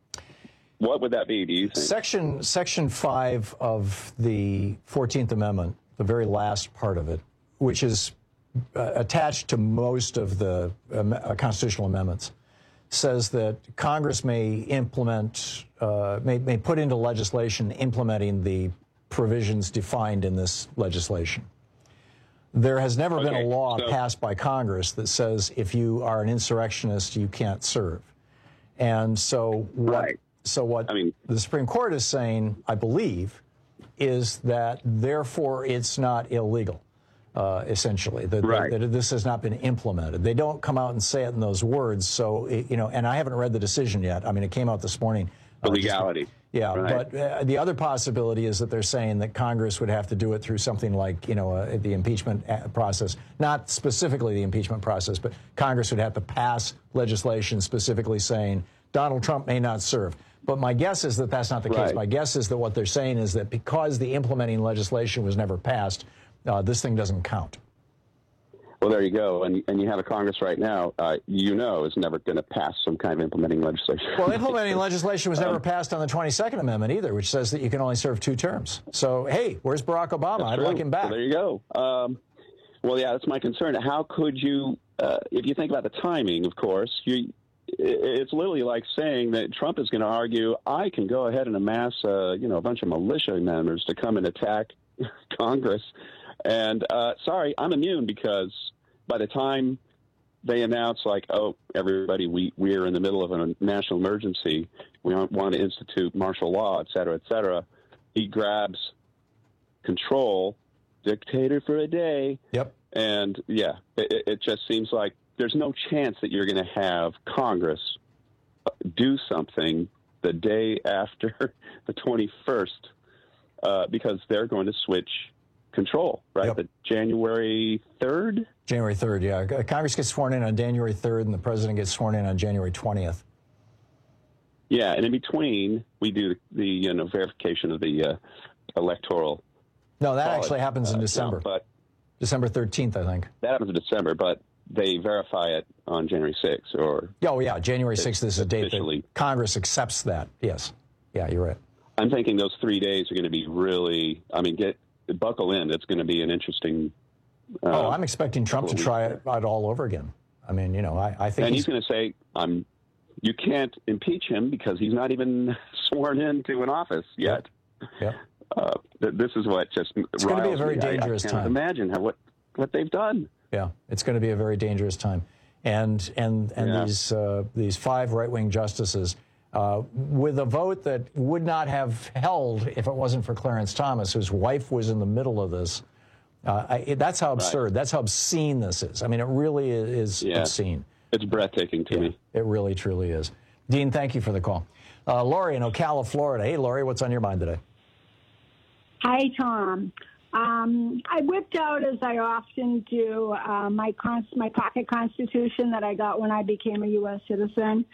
What would that be, do you think? Section, section five of the fourteenth Amendment, the very last part of it, which is uh, attached to most of the uh, constitutional amendments, says that Congress may implement, uh, may, may put into legislation implementing the provisions defined in this legislation. There has never okay, been a law so passed by Congress that says if you are an insurrectionist, you can't serve. And so what... Right. So what I mean, the Supreme Court is saying, I believe, is that therefore it's not illegal, uh, essentially, that, right. that, that this has not been implemented. They don't come out and say it in those words. So, it, you know, and I haven't read the decision yet. I mean, it came out this morning. The uh, legality. Just, yeah, right. but uh, the other possibility is that they're saying that Congress would have to do it through something like, you know, uh, the impeachment process, not specifically the impeachment process, but Congress would have to pass legislation specifically saying Donald Trump may not serve. But my guess is that that's not the case. Right. My guess is that what they're saying is that because the implementing legislation was never passed, uh, this thing doesn't count. Well, there you go. And, and you have a Congress right now, uh, you know, is never going to pass some kind of implementing legislation. Well, implementing legislation was never um, passed on the twenty-second Amendment either, which says that you can only serve two terms. So, hey, where's Barack Obama? I'd like him back. Well, there you go. Um, well, yeah, that's my concern. How could you, uh, if you think about the timing, of course, you... It's literally like saying that Trump is going to argue, I can go ahead and amass, uh, you know, a bunch of militia members to come and attack Congress. And uh, sorry, I'm immune because by the time they announce, like, oh, everybody, we, we're in the middle of a national emergency, we want to institute martial law, et cetera, et cetera, he grabs control, dictator for a day. Yep. And, yeah, it, it just seems like there's no chance that you're going to have Congress do something the day after the twenty-first uh, because they're going to switch control, right? Yep. The January third? January third, yeah. Congress gets sworn in on January third, and the president gets sworn in on January twentieth. Yeah, and in between, we do the, the you know, verification of the uh, electoral. No, that college. actually happens in uh, December. No, but December thirteenth, I think. That happens in December, but they verify it on January sixth, or... Oh, yeah, January sixth is a date that Congress accepts that, yes. Yeah, you're right. I'm thinking those three days are going to be really, I mean, get buckle in. It's going to be an interesting Uh, oh, I'm expecting Trump to try it out all over again. I mean, you know, I, I think and he's, he's going to say, "I'm." You can't impeach him because he's not even sworn into an office yet. Yeah. Uh, th- this is what just it's going to be a very me. dangerous I, I can't time. Imagine how what what they've done. Yeah, it's going to be a very dangerous time, and and and Yeah. these uh, these five right-wing justices, uh, with a vote that would not have held if it wasn't for Clarence Thomas, whose wife was in the middle of this. Uh, I, it, that's how absurd. Right. That's how obscene this is. I mean, it really is yeah. obscene. It's breathtaking to yeah, me. It really, truly is. Dean, thank you for the call. Uh, Lori in Ocala, Florida. Hey, Lori, what's on your mind today? Hi, Tom. Um, I whipped out, as I often do, uh, my cons- my pocket constitution that I got when I became a U S citizen.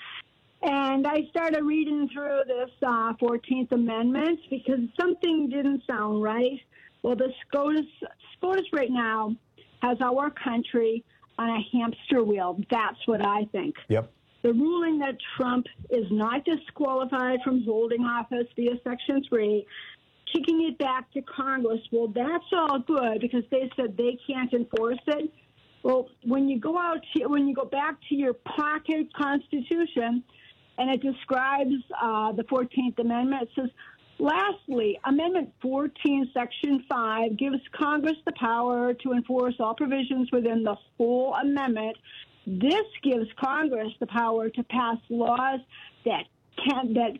And I started reading through this uh, fourteenth Amendment because something didn't sound right. Well, the SCOTUS, SCOTUS right now has our country on a hamster wheel. That's what I think. Yep. The ruling that Trump is not disqualified from holding office via Section three, kicking it back to Congress, well, that's all good because they said they can't enforce it. Well, when you go out to, when you go back to your pocket constitution and it describes uh, the fourteenth Amendment, it says, lastly, Amendment fourteen, Section five gives Congress the power to enforce all provisions within the whole amendment. This gives Congress the power to pass laws that can that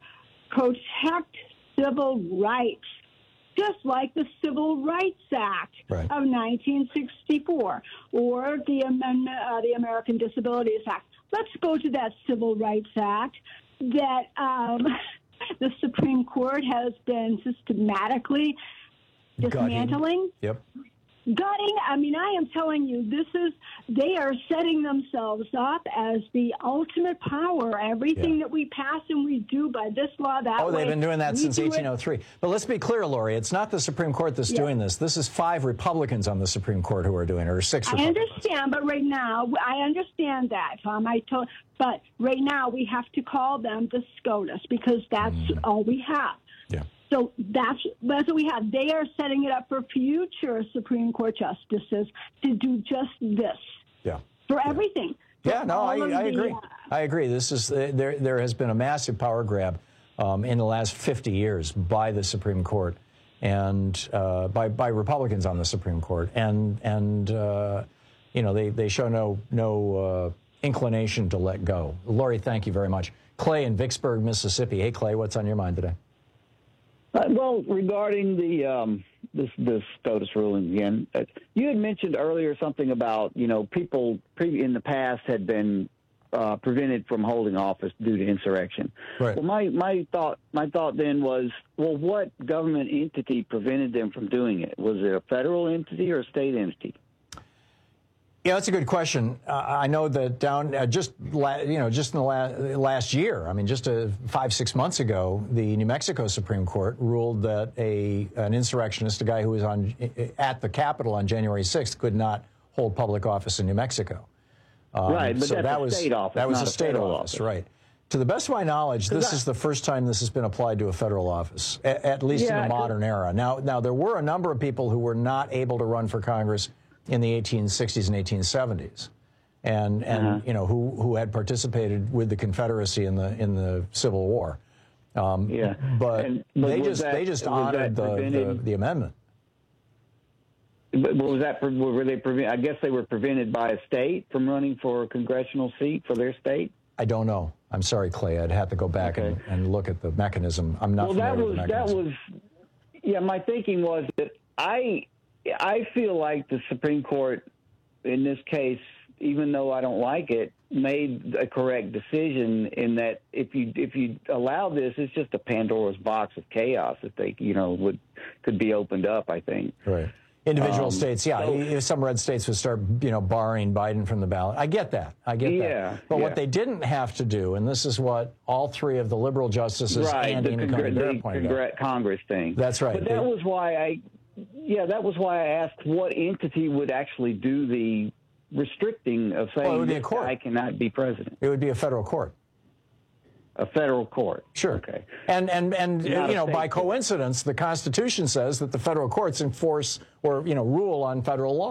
protect civil rights, just like the Civil Rights Act right. of nineteen sixty-four or the amendment, uh, the American Disabilities Act. Let's go to that Civil Rights Act that um, the Supreme Court has been systematically dismantling. Gutting. Yep. Gutting. I mean, I am telling you, this is, they are setting themselves up as the ultimate power. Everything Yeah. that we pass and we do by this law, that Oh, way. they've been doing that we since do it- eighteen oh three. But let's be clear, Lori, it's not the Supreme Court that's Yeah. doing this. This is five Republicans on the Supreme Court who are doing it, or six I Republicans. understand, but right now, I understand that, Tom. I told, but right now we have to call them the SCOTUS because that's Mm. all we have. Yeah. So that's that's what we have. They are setting it up for future Supreme Court justices to do just this Yeah. for everything. For Yeah, no, all I, of I the, agree. uh, I agree. This is uh, there. There has been a massive power grab um, in the last fifty years by the Supreme Court and uh, by by Republicans on the Supreme Court, and and uh, you know they they show no no uh, inclination to let go. Lori, thank you very much. Clay in Vicksburg, Mississippi. Hey, Clay, what's on your mind today? Uh, well, regarding the um, this this SCOTUS ruling again, uh, you had mentioned earlier something about you know people pre- in the past had been uh, prevented from holding office due to insurrection. Right. Well, my my thought my thought then was, well, what government entity prevented them from doing it? Was it a federal entity or a state entity? Yeah, that's a good question. Uh, I know that down uh, just la- you know just in the la- last year, I mean, just uh, five six months ago, the New Mexico Supreme Court ruled that a an insurrectionist, a guy who was on at the Capitol on January sixth, could not hold public office in New Mexico. Um, Right, but so that's that a was state office, that was not a a state federal office, office. right? To the best of my knowledge, this I- is the first time this has been applied to a federal office, a- at least Yeah, in the modern era. Now, now there were a number of people who were not able to run for Congress in the eighteen sixties and eighteen seventies, and and Uh-huh. you know who who had participated with the Confederacy in the in the Civil War. Um, Yeah. but, And- but they was just that- they just was honored that the, the prevented- the amendment. But was that were they prevent? I guess they were prevented by a state from running for a congressional seat for their state. I don't know. I'm sorry, Clay. I'd have to go back Okay. and, and look at the mechanism. I'm not well, that familiar was with the that mechanism. was, yeah. My thinking was that I I feel like the Supreme Court in this case, even though I don't like it, made a correct decision in that if you if you allow this, it's just a Pandora's box of chaos that they you know would could be opened up. I think. Right. Individual Um, states, yeah. so- If some red states would start, you know, barring Biden from the ballot. I get that. I get Yeah, that. But yeah. what they didn't have to do, and this is what all three of the liberal justices Right, and the, Amy congr- Coney Barrett the pointed congr- out. Congress thing. That's right. But that They- was why I, yeah, that was why I asked what entity would actually do the restricting of saying Well, it would be a this court. guy cannot be president. It would be a federal court. A federal court. Sure. Okay. And and and Not you a know, state by court. coincidence, the Constitution says that the federal courts enforce or you know rule on federal law,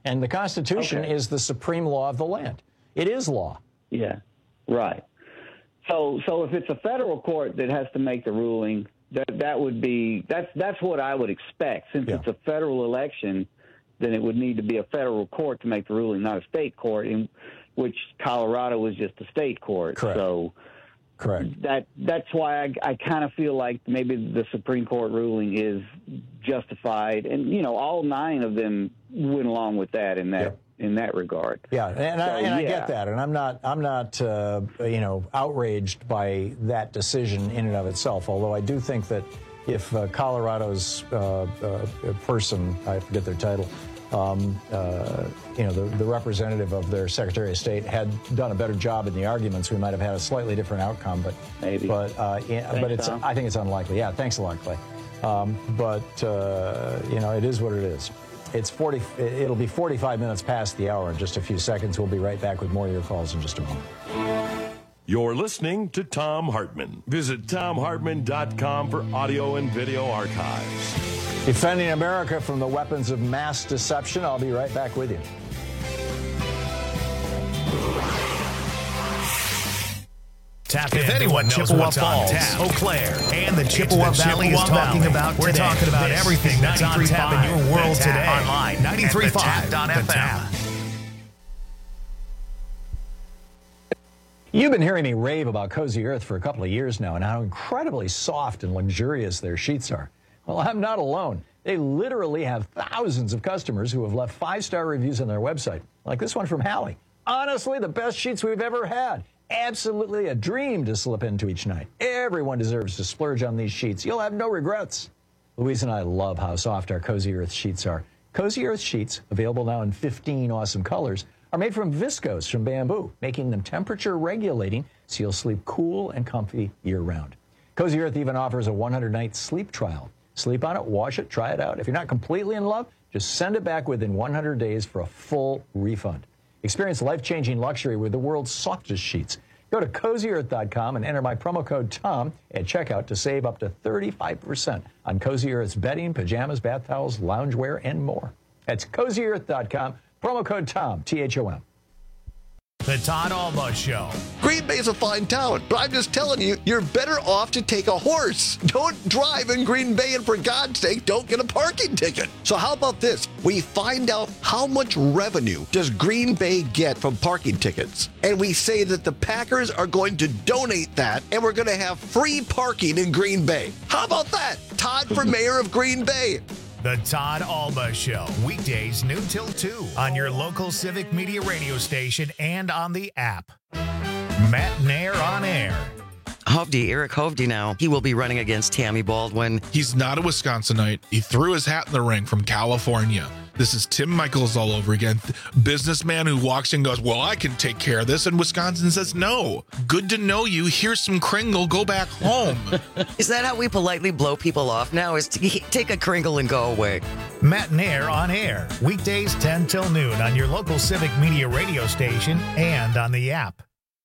And the Constitution Okay. is the supreme law of the land. It is law. Yeah, right. So, so if it's a federal court that has to make the ruling, that that would be that's that's what I would expect. Since Yeah. it's a federal election, then it would need to be a federal court to make the ruling, not a state court, in which Colorado was just a state court. Correct. So, correct. That that's why I, I kind of feel like maybe the Supreme Court ruling is justified, and you know, all nine of them went along with that in that. Yep. in that regard. Yeah, and, I, So, and I yeah. get that, and I'm not, I'm not, uh, you know, outraged by that decision in and of itself. Although I do think that if uh, Colorado's uh, uh, person, I forget their title, um, uh, you know, the, the representative of their Secretary of State had done a better job in the arguments, we might have had a slightly different outcome. But maybe, but uh, yeah, Thanks, but it's, Tom. I think it's unlikely. Yeah, thanks a lot, Clay. Um, but uh, you know, it is what it is. It's forty. It'll be forty-five minutes past the hour in just a few seconds. We'll be right back with more of your calls in just a moment. You're listening to Thom Hartmann. Visit Thom Hartmann dot com for audio and video archives. Defending America from the weapons of mass deception. I'll be right back with you. Tap if anyone knows Chippewa what's on Falls, tap, Eau Claire, and the Chippewa It's the Valley is Chippewa talking Valley. about We're today. talking about This everything is that's on tap in your world The Tap. today. Online, ninety-three point five, The Tap. You've been hearing me rave about Cozy Earth for a couple of years now and how incredibly soft and luxurious their sheets are. Well, I'm not alone. They literally have thousands of customers who have left five-star reviews on their website, like this one from Hallie. Honestly, the best sheets we've ever had. Absolutely a dream to slip into each night. Everyone deserves to splurge on these sheets. You'll have no regrets. Louise and I love how soft our Cozy Earth sheets are. Cozy Earth sheets, available now in fifteen awesome colors, are made from viscose from bamboo, making them temperature regulating so you'll sleep cool and comfy year-round. Cozy Earth even offers a one hundred night sleep trial. Sleep on it, wash it, try it out. If you're not completely in love, just send it back within one hundred days for a full refund. Experience life-changing luxury with the world's softest sheets. Go to cozy earth dot com and enter my promo code TOM at checkout to save up to thirty-five percent on Cozy Earth's bedding, pajamas, bath towels, loungewear, and more. That's cozy earth dot com, promo code TOM, T H O M. The Todd Alba Show. Green Bay's a fine town, but I'm just telling you, you're better off to take a horse. Don't drive in Green Bay, and for God's sake, don't get a parking ticket. So how about this? We find out how much revenue does Green Bay get from parking tickets, and we say that the Packers are going to donate that, and we're going to have free parking in Green Bay. How about that? Todd for mayor of Green Bay. The Todd Alba Show. Weekdays noon till two on your local Civic Media radio station and on the app. Matt Nair on air. Hovde, Eric Hovde now, he will be running against Tammy Baldwin. He's not a Wisconsinite. He threw his hat in the ring from California. This is Tim Michaels all over again. Businessman who walks in and goes, well, I can take care of this. And Wisconsin says, no. Good to know you. Here's some Kringle. Go back home. Is that how we politely blow people off now? Is to take a Kringle and go away? Matt Nair on air. Weekdays ten till noon on your local Civic Media radio station and on the app.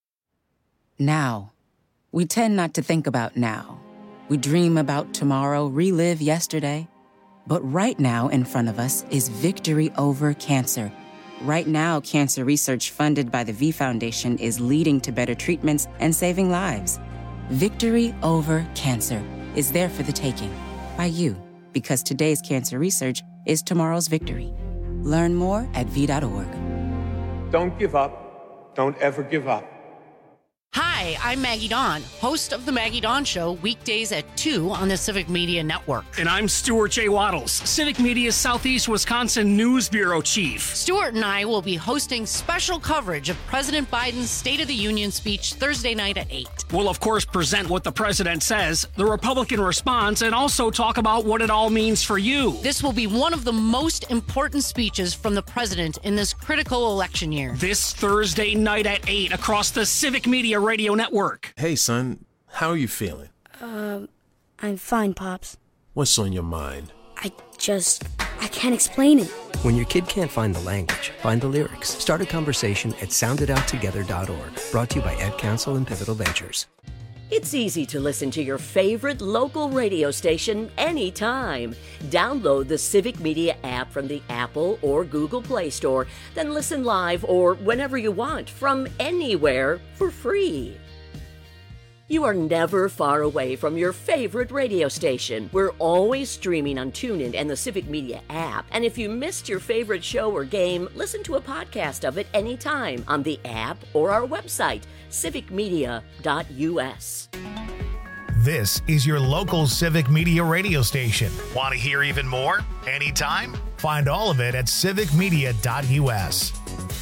Now. We tend not to think about now. We dream about tomorrow, relive yesterday. But right now in front of us is victory over cancer. Right now, cancer research funded by the V Foundation is leading to better treatments and saving lives. Victory over cancer is there for the taking by you, because today's cancer research is tomorrow's victory. Learn more at v dot org. Don't give up. Don't ever give up. Hi, I'm Maggie Dawn, host of The Maggie Dawn Show, weekdays at two on the Civic Media Network. And I'm Stuart J. Waddles, Civic Media's Southeast Wisconsin News Bureau Chief. Stuart and I will be hosting special coverage of President Biden's State of the Union speech Thursday night at eight. We'll, of course, present what the president says, the Republican response, and also talk about what it all means for you. This will be one of the most important speeches from the president in this critical election year. This Thursday night at eight across the Civic Media Radio Network. Hey, son, how are you feeling? Um, I'm fine, Pops. What's on your mind? I just, I can't explain it. When your kid can't find the language, find the lyrics. Start a conversation at sound it out together dot org. Brought to you by Ad Council and Pivotal Ventures. It's easy to listen to your favorite local radio station anytime. Download the Civic Media app from the Apple or Google Play Store, then listen live or whenever you want from anywhere for free. You are never far away from your favorite radio station. We're always streaming on TuneIn and the Civic Media app. And if you missed your favorite show or game, listen to a podcast of it anytime on the app or our website, civic media dot u s. This is your local Civic Media radio station. Want to hear even more? Anytime? Find all of it at civic media dot u s.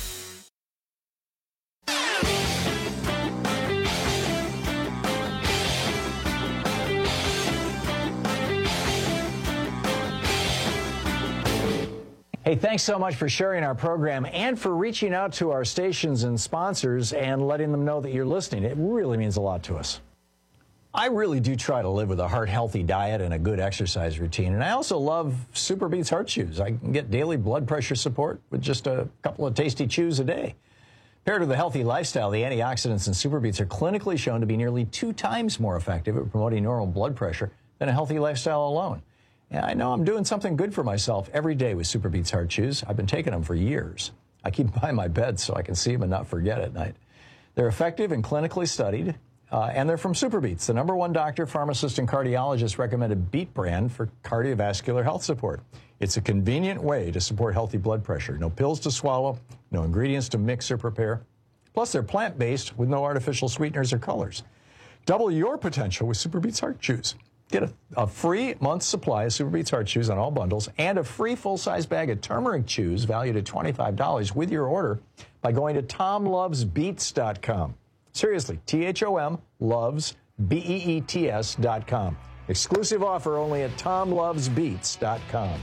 Hey, thanks so much for sharing our program and for reaching out to our stations and sponsors and letting them know that you're listening. It really means a lot to us. I really do try to live with a heart-healthy diet and a good exercise routine. And I also love SuperBeets Heart Chews. I can get daily blood pressure support with just a couple of tasty chews a day. Paired with a healthy lifestyle, the antioxidants in SuperBeets are clinically shown to be nearly two times more effective at promoting normal blood pressure than a healthy lifestyle alone. Yeah, I know I'm doing something good for myself every day with SuperBeets Heart Chews. I've been taking them for years. I keep them by my bed so I can see them and not forget at night. They're effective and clinically studied, uh, and they're from SuperBeets, the number one doctor, pharmacist, and cardiologist recommended Beet brand for cardiovascular health support. It's a convenient way to support healthy blood pressure. No pills to swallow, no ingredients to mix or prepare. Plus, they're plant-based with no artificial sweeteners or colors. Double your potential with SuperBeets Heart Chews. Get a, a free month's supply of SuperBeets Heart Chews on all bundles and a free full-size bag of turmeric chews valued at twenty-five dollars with your order by going to tom loves beets dot com. Seriously, T H O M loves B E E T S dot com. Exclusive offer only at tom loves beets dot com.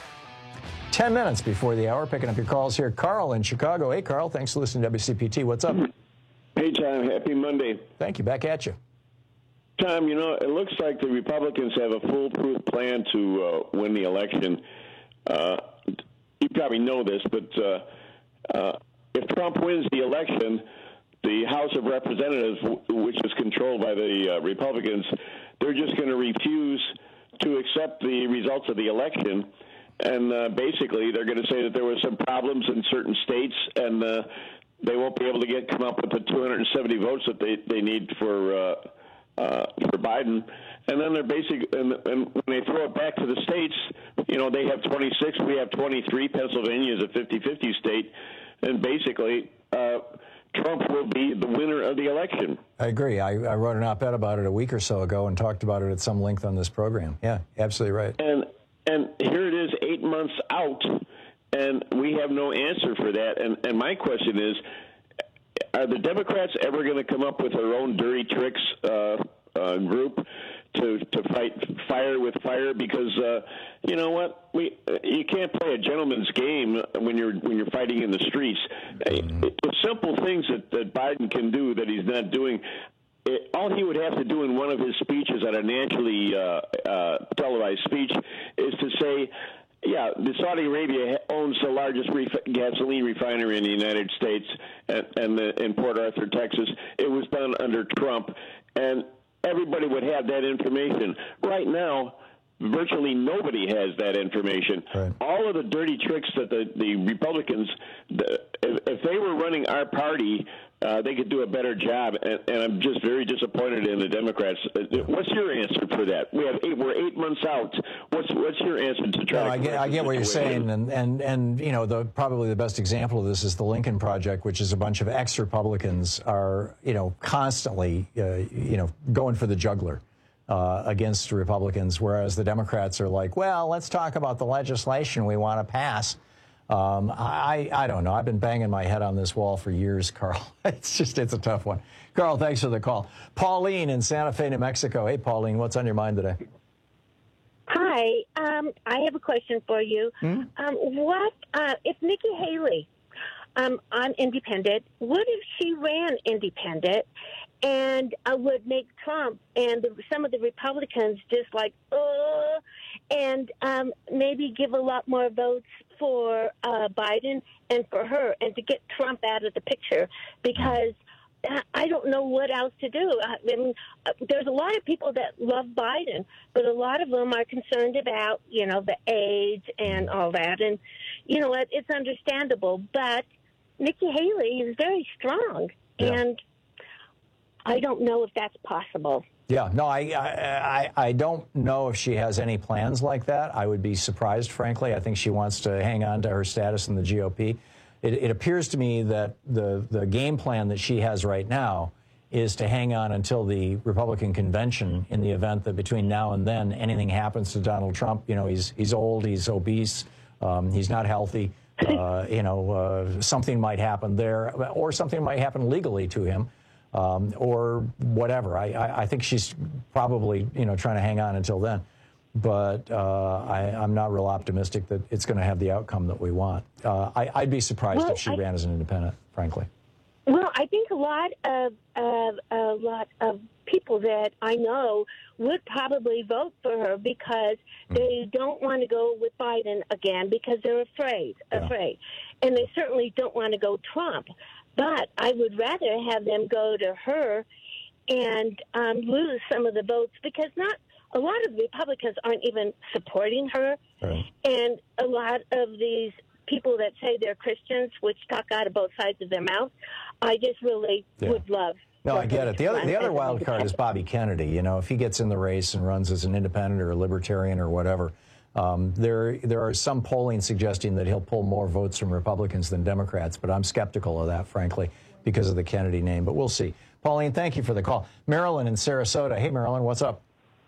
Ten minutes before the hour, picking up your calls here. Carl in Chicago. Hey, Carl, thanks for listening to W C P T. What's up? Hey, Tom. Happy Monday. Thank you. Back at you. Tom, you know, it looks like the Republicans have a foolproof plan to uh, win the election. Uh, you probably know this, but uh, uh, if Trump wins the election, the House of Representatives, which is controlled by the uh, Republicans, they're just going to refuse to accept the results of the election. And uh, basically, they're going to say that there were some problems in certain states, and uh, they won't be able to get come up with the two hundred seventy votes that they, they need for uh, uh, for Biden. And then they're basically, and, and when they throw it back to the states, you know, they have twenty-six, we have twenty-three. Pennsylvania is a fifty-fifty state, and basically, uh, Trump will be the winner of the election. I agree. I, I wrote an op-ed about it a week or so ago and talked about it at some length on this program. Yeah, absolutely right. And and here it is, eight months out, and we have no answer for that. And and my question is, are the Democrats ever going to come up with their own dirty tricks uh, uh, group to to fight fire with fire? Because uh, you know what, we you can't play a gentleman's game when you're when you're fighting in the streets. Mm-hmm. The simple things that, that Biden can do that he's not doing. It, all he would have to do in one of his speeches at a nationally uh, uh, televised speech is to say, yeah, the Saudi Arabia owns the largest ref- gasoline refinery in the United States and, and the, in Port Arthur, Texas. It was done under Trump, and everybody would have that information. Right now, virtually nobody has that information. Right. All of the dirty tricks that the, the Republicans, the, if, if they were running our party, uh, they could do a better job, and, and I'm just very disappointed in the Democrats. What's your answer for that? We have eight, we're eight months out. What's what's your answer to try? No, to I get, I get what you're saying, and and and you know, the probably the best example of this is the Lincoln Project, which is a bunch of ex-Republicans are you know constantly uh, you know going for the jugular uh, against Republicans, whereas the Democrats are like, well, let's talk about the legislation we want to pass. Um, I, I don't know. I've been banging my head on this wall for years, Carl. It's just, it's a tough one. Carl, thanks for the call. Pauline in Santa Fe, New Mexico. Hey, Pauline, what's on your mind today? Hi. Um, I have a question for you. Hmm? Um, what, uh, if Nikki Haley, um, on independent, what if she ran independent and uh, would make Trump and the, some of the Republicans just like, uh, and um, maybe give a lot more votes for uh, Biden and for her, and to get Trump out of the picture, because I don't know what else to do. I mean, there's a lot of people that love Biden, but a lot of them are concerned about, you know, the AIDS and all that. And, you know what, it's understandable. But Nikki Haley is very strong, yeah. and I don't know if that's possible. Yeah, no, I, I I don't know if she has any plans like that. I would be surprised, frankly. I think she wants to hang on to her status in the G O P. It, it appears to me that the, the game plan that she has right now is to hang on until the Republican convention in the event that between now and then anything happens to Donald Trump. You know, he's he's old, he's obese, um, he's not healthy. Uh, you know, uh, something might happen there, or something might happen legally to him, um, or whatever. I, I, I think she's probably, you know, trying to hang on until then. But uh, I, I'm not real optimistic that it's going to have the outcome that we want. Uh, I, I'd be surprised well, if she I, ran as an independent, frankly. Well, I think a lot of uh, a lot of people that I know would probably vote for her because mm. they don't want to go with Biden again because they're afraid, yeah. afraid, and they certainly don't want to go Trump. But I would rather have them go to her and um, lose some of the votes because not. A lot of Republicans aren't even supporting her, right. and a lot of these people that say they're Christians, which talk out of both sides of their mouth, I just really yeah. would love. No, I get it. The other, the other wild card is Bobby Kennedy. You know, if he gets in the race and runs as an independent or a libertarian or whatever, um, there there are some polling suggesting that he'll pull more votes from Republicans than Democrats, but I'm skeptical of that, frankly, because of the Kennedy name. But we'll see. Pauline, thank you for the call. Marilyn in Sarasota. Hey, Marilyn, what's up?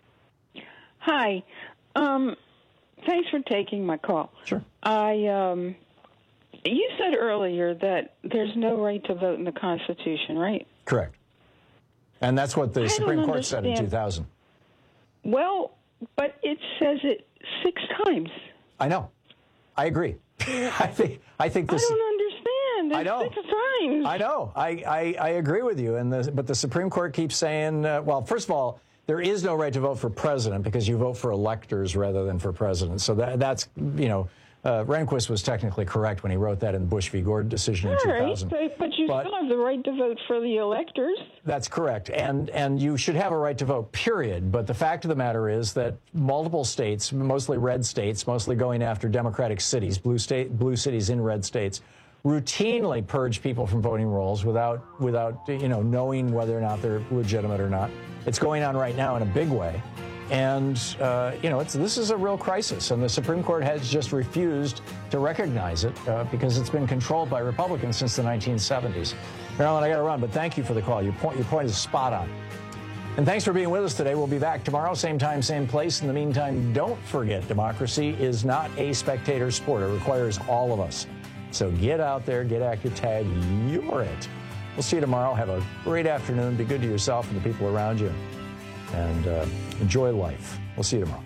Hi. Um, thanks for taking my call. Sure. I, um, you said earlier that there's no right to vote in the Constitution, right? Correct. And that's what the I Supreme Court said in two thousand. Well, but it says it six times. I know. I agree. I think. I think this. I don't understand. It's I know. Six times. I know. I, I, I agree with you. And the, but the Supreme Court keeps saying, uh, well, first of all, there is no right to vote for president because you vote for electors rather than for president. So that, that's, you know, uh, Rehnquist was technically correct when he wrote that in the Bush v. Gore decision in All two thousand. Right, but you but still have the right to vote for the electors. That's correct. And and you should have a right to vote, period. But the fact of the matter is that multiple states, mostly red states, mostly going after Democratic cities, blue state, blue cities in red states, routinely purge people from voting rolls without, without you know, knowing whether or not they're legitimate or not. It's going on right now in a big way. And, uh, you know, it's, this is a real crisis. And the Supreme Court has just refused to recognize it uh, because it's been controlled by Republicans since the nineteen seventies. Marilyn, I got to run, but thank you for the call. Your point, your point is spot on. And thanks for being with us today. We'll be back tomorrow, same time, same place. In the meantime, don't forget, democracy is not a spectator sport. It requires all of us. So get out there, get active, tag, you're it. We'll see you tomorrow. Have a great afternoon. Be good to yourself and the people around you. And uh, enjoy life. We'll see you tomorrow.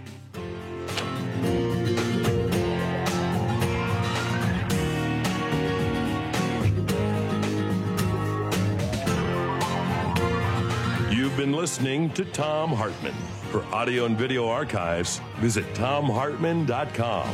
You've been listening to Thom Hartmann. For audio and video archives, visit thom hartmann dot com.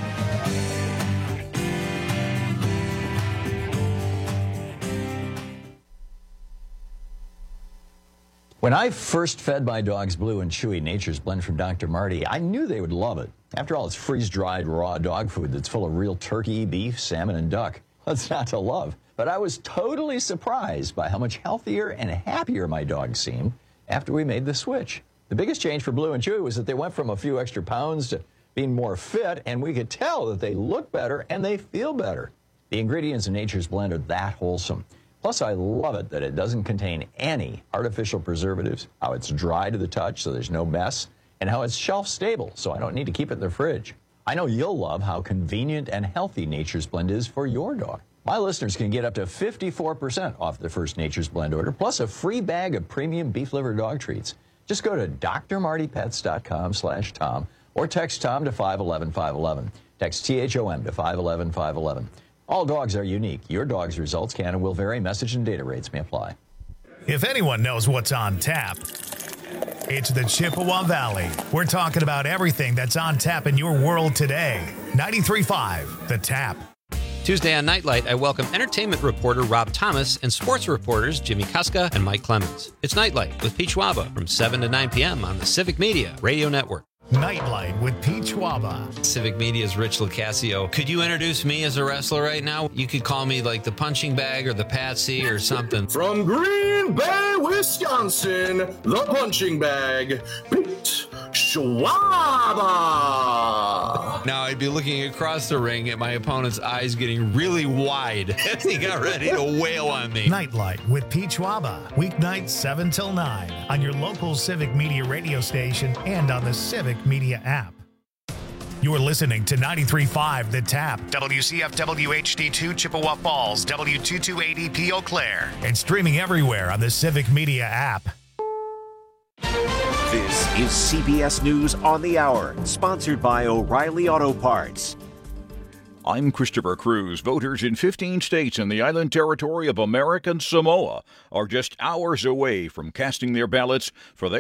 When I first fed my dogs Blue and Chewy Nature's Blend from Doctor Marty, I knew they would love it. After all, it's freeze-dried raw dog food that's full of real turkey, beef, salmon, and duck. What's not to love? But I was totally surprised by how much healthier and happier my dogs seemed after we made the switch. The biggest change for Blue and Chewy was that they went from a few extra pounds to being more fit, and we could tell that they look better and they feel better. The ingredients in Nature's Blend are that wholesome. Plus, I love it that it doesn't contain any artificial preservatives, how it's dry to the touch so there's no mess, and how it's shelf stable so I don't need to keep it in the fridge. I know you'll love how convenient and healthy Nature's Blend is for your dog. My listeners can get up to fifty-four percent off their first Nature's Blend order, plus a free bag of premium beef liver dog treats. Just go to d r marty pets dot com slash Tom or text Tom to five one one five one one. Text T H O M to five one one five one one. All dogs are unique. Your dog's results can and will vary. Message and data rates may apply. If anyone knows what's on tap, it's the Chippewa Valley. We're talking about everything that's on tap in your world today. ninety-three point five The Tap. Tuesday on Nightlight, I welcome entertainment reporter Rob Thomas and sports reporters Jimmy Kuska and Mike Clemens. It's Nightlight with Pete Schwaba from seven to nine p.m. on the Civic Media Radio Network. Nightlight with Pete Schwaba. Civic Media's Rich Lucasio. Could you introduce me as a wrestler right now? You could call me like the punching bag or the Patsy or something. From Green Bay, Wisconsin, the punching bag, Pete Schwaba. Now I'd be looking across the ring at my opponent's eyes getting really wide as he got ready to wail on me. Nightlight with Pete Schwaba. Weeknights seven till nine on your local Civic Media radio station and on the Civic Media app. You're listening to ninety-three point five The Tap, W C F W H D two Chippewa Falls, W two two eight E P Eau Claire, and streaming everywhere on the Civic Media app. This is C B S News on the Hour, sponsored by O'Reilly Auto Parts. I'm Christopher Cruz. Voters in fifteen states in the island territory of American Samoa are just hours away from casting their ballots for their